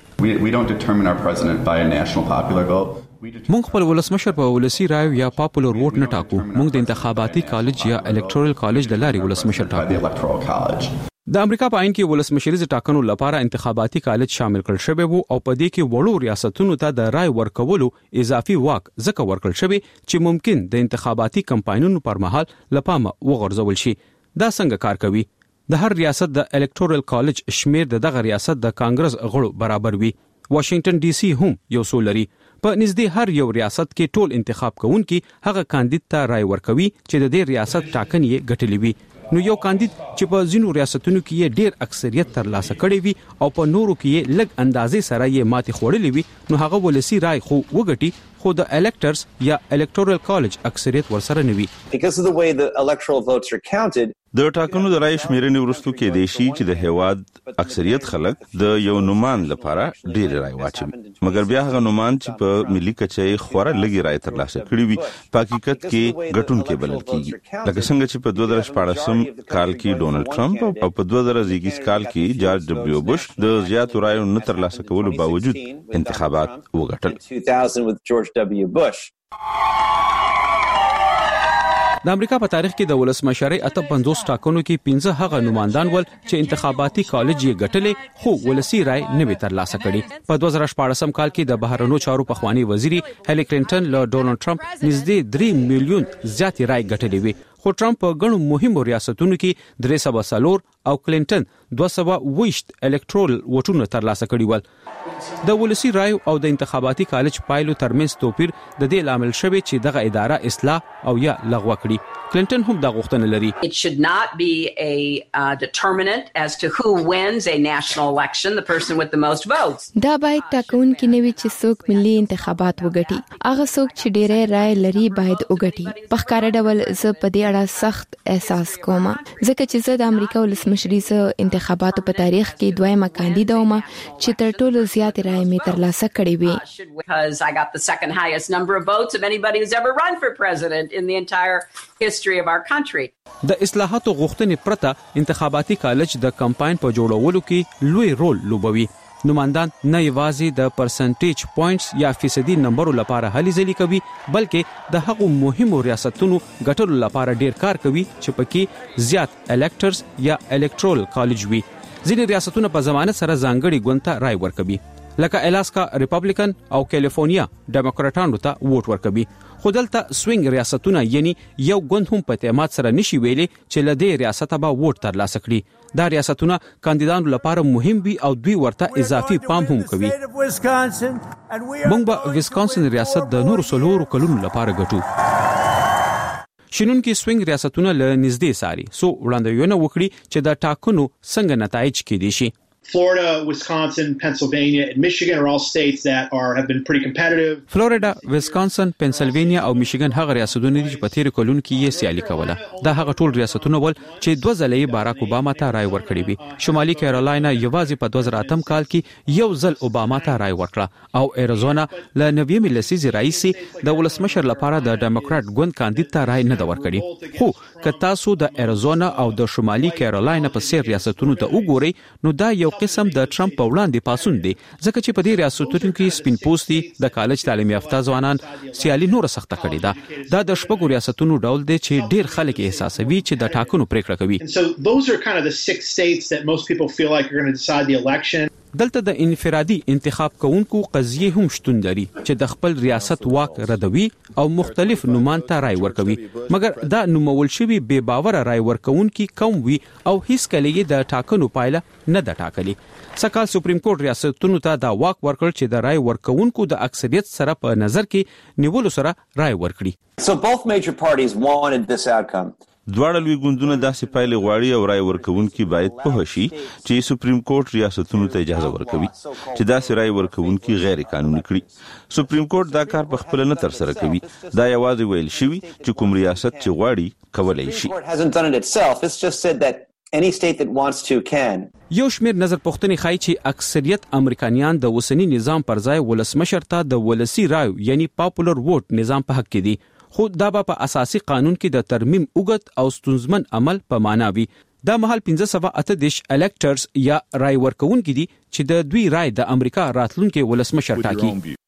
مونږ خپل ولسمشر په ولسی رای یا پاپولر ووټ نه ټاکو، مونږ د انتخاباتي کالج یا الکټورل کالج د لارې ولسمشر ټاکو. د امریکا په عین کې ولسمشریزه ټاکنو لپاره انتخاباتي کالج شامل کړل شوی وو او په دې کې وړو ریاستونو ته د رای ورکولو اضافي واک ځکه ورکړل شوی چې ممکن د انتخاباتي کمپاینونو پر مهال لپاره وغورځول شي. دا څنګه کار کوي؟ د هر ریاست د الکټورل کالج شمیر د دغه ریاست د کانګرس غړو برابر وي. واشنگټن ډي سي هم یو څو لري. په نږدې هر یو ریاست کې ټول انتخاب کوونکي هغه کاندید ته رای ورکوي چې د دې ریاست ټاکنې ګټلې وي. نو یو کاندید چې په ځینو ریاستونو کې ډېر اکثریت ترلاسه کړی وي او په نورو کې لږ اندازې سره یې ماتې خوړلې وي، نو هغه ولسی رای خو وګټي، خو د الکټرز یا الکټورل کالج اکثریت ورسره نه وي. د ټاکنو د رای شمیرنې وروسته کې دی شي چې د هیواد اکثریت خلک د یو نومان لپاره ډېر رای واچوي، مګر بیا هغه نومان چې په ملي کچې خورا لږی رای ترلاسه کړی وي په حقیقت کې ګټونکي بلل کیږي، لکه څنګه چې په دوه زره شپاړسم کال کې ډونالد ټرمپ او په دوه زره زیږیز کال کې جارج ډبلیو بوش د زیاتو رایو نه ترلاسه کولو باوجود انتخابات وګټل. د امریکا په تاریخ کې د ولسمشرۍ اته پنځوس ټاکنو کې پنځه هغه نمائندان ول چې انتخاباتي کالج یې ګټلې خو ولسی رای نه وی ترلاسه کړي. په دوه زره شپاړسم کال کې د بهرنیو چارو پخوانی وزیری هیلي کلینټن له ډونالد ټرمپ نږدې درې میلیون زیاتې رای ګټلې وي، خو ټرمپ په ګڼو مهمو ریاستونو کې درې سوه څلور او کلینټن دوه سوه ویشت الکټرول ووټونه ترلاسه کړي ول. د ولسی رای او د انتخاباتي کالج پایلو ترمنځ توپیر د دې لامل شوی چې دغه اداره اصلاح او یا لغوه کړي. کلینټن هم دا غوښتنه لري. It should not be a uh, determinant as to who wins a national election, the person with the most votes. دا باید ټاکونکي نه وي چې څوک ملي انتخابات وګټي، هغه څوک چې ډېرې رای لري باید وګټي. په ښکاره ډول زه په دې اړه سخت احساس کوم، ځکه چې زه د امریکا ولسمشریزه انتخاباتو په تاریخ کې دویمه کاندیده وم چې تر ټولو زیات رای مې ترلاسه کړې وي. Because I got the second highest number of votes of anybody who's ever run for president in the entire history of our country. د اصلاحاتو غوښتنې پرته انتخاباتي کالج د کمپاین په جوړولو کې لوی رول لوبوي. نمائندان نه یوازې د پرسنټیج پوینټس یا فیصدي نمبرو لپاره هلې ځلې کوي، بلکې د هغو مهمو ریاستونو ګټلو لپاره ډیر کار کوي چې پکې زیات الکټرز یا الکټرول کالج وي. ځینې ریاستونه په ضمانت سره ځانګړي ګوند ته رای ورکوي، لکه الاسکا ریپبلیکن او کالیفورنیا ډیموکراټانو ته ووټ ورکوي. خو دلته سوینګ ریاستونه یعنی یو ګوند هم په اعتماد سره نشي ویلي چې له دې ریاسته به ووټ ترلاسه کړي. دا ریاستونه کاندیدانو لپاره مهم وي او دوی ورته اضافي پام هم کوي. موږ به ویسکانسن ریاست د نورو څلورو کلونو لپاره ګټو. شنونکي سوینګ ریاستونه له نږدې ساري سو وړاندوینه وکړي چې د ټاکنو څنګه نتایج کېدي شي. Florida, Wisconsin, Pennsylvania, and Michigan are all states that are have been pretty competitive. فلوریدا، ویسکانسن، پنسلوانیا او میشیګن هغه ریاستونه دي چې په تیر کلونو کې یې سیالي کوله. دا هغه ټول ریاستونه ول چې دوه ځلې باراک اوباما ته رای ورکړي وي. شمالي کیرولاینا یوازې په دوه زره اتم کال کې یو ځل اوباما ته رای ورکړه او ایریزونا له نویمې لسیزې راهیسې د ولسمشر لپاره د ډیموکرات ګوند کاندید ته رای نه ورکړي. خو که تاسو د ایریزونا او د شمالي کیرولاینا په سیر ریاستونو ته وګورئ، نو دا یو قسم د ټرمپ په وړاندې پاسون دی ځکه چې په دې ریاستونو کې سپین پوستي د کالج تعلیم یافته ځوانان سیالي نور سخته کړې ده. دا د شپږو ریاستونو ډول دی چې ډیر خلک احساسوي چې د ټاکنو پریکړه کوي. And so those are kind of the six states that most people feel like are going to decide the election. دلته د انفرادي انتخاب کوونکو قضیه هم شتون لري چې د خپل ریاست واک ردوي او مختلف نومان ته رائے ورکوي، مګر دا نومول شوی بے باور رائے ورکوونکي کوم وي او هیڅ کله د ټاکنو پایله نه د ټاکلي. سکهال سپریم کورټ ریاستونو ته دا واک ورکړ چې د رائے ورکوونکو د اکثریت سره په نظر کې نیولو سره رائے ورکړي. So both major parties wanted this outcome. دواړه لوی ګوندونه داسې پایلې غواړي او رائے ورکوونکي باید پوه شي چې سپریم کورټ ریاستونو ته اجازه ورکوي چې داسې رائے ورکوونکي غیر قانوني کړي. سپریم کورټ دا کار په خپل نه تر سره کوي. دا یوازې ویل شوی چې کوم ریاست چې غواړي کولای شي. Any state that wants to can. یو شمیر نظر پوښتنې ښایي چې اکثریت امریکایان د اوسنی نظام پر ځای ولسمشر ته د ولسی رائے یعنی پاپولر ووټ نظام په حق کې دي، خو دا به په اساسي قانون کې د ترمیم اوږد او ستونزمن عمل په معنا وي. دا مهال پنځه سوه اته دېرش الکټرز یا رائے ورکوونکي دي چې د دوی رائے د امریکا راتلونکي ولسمشر ټاکي.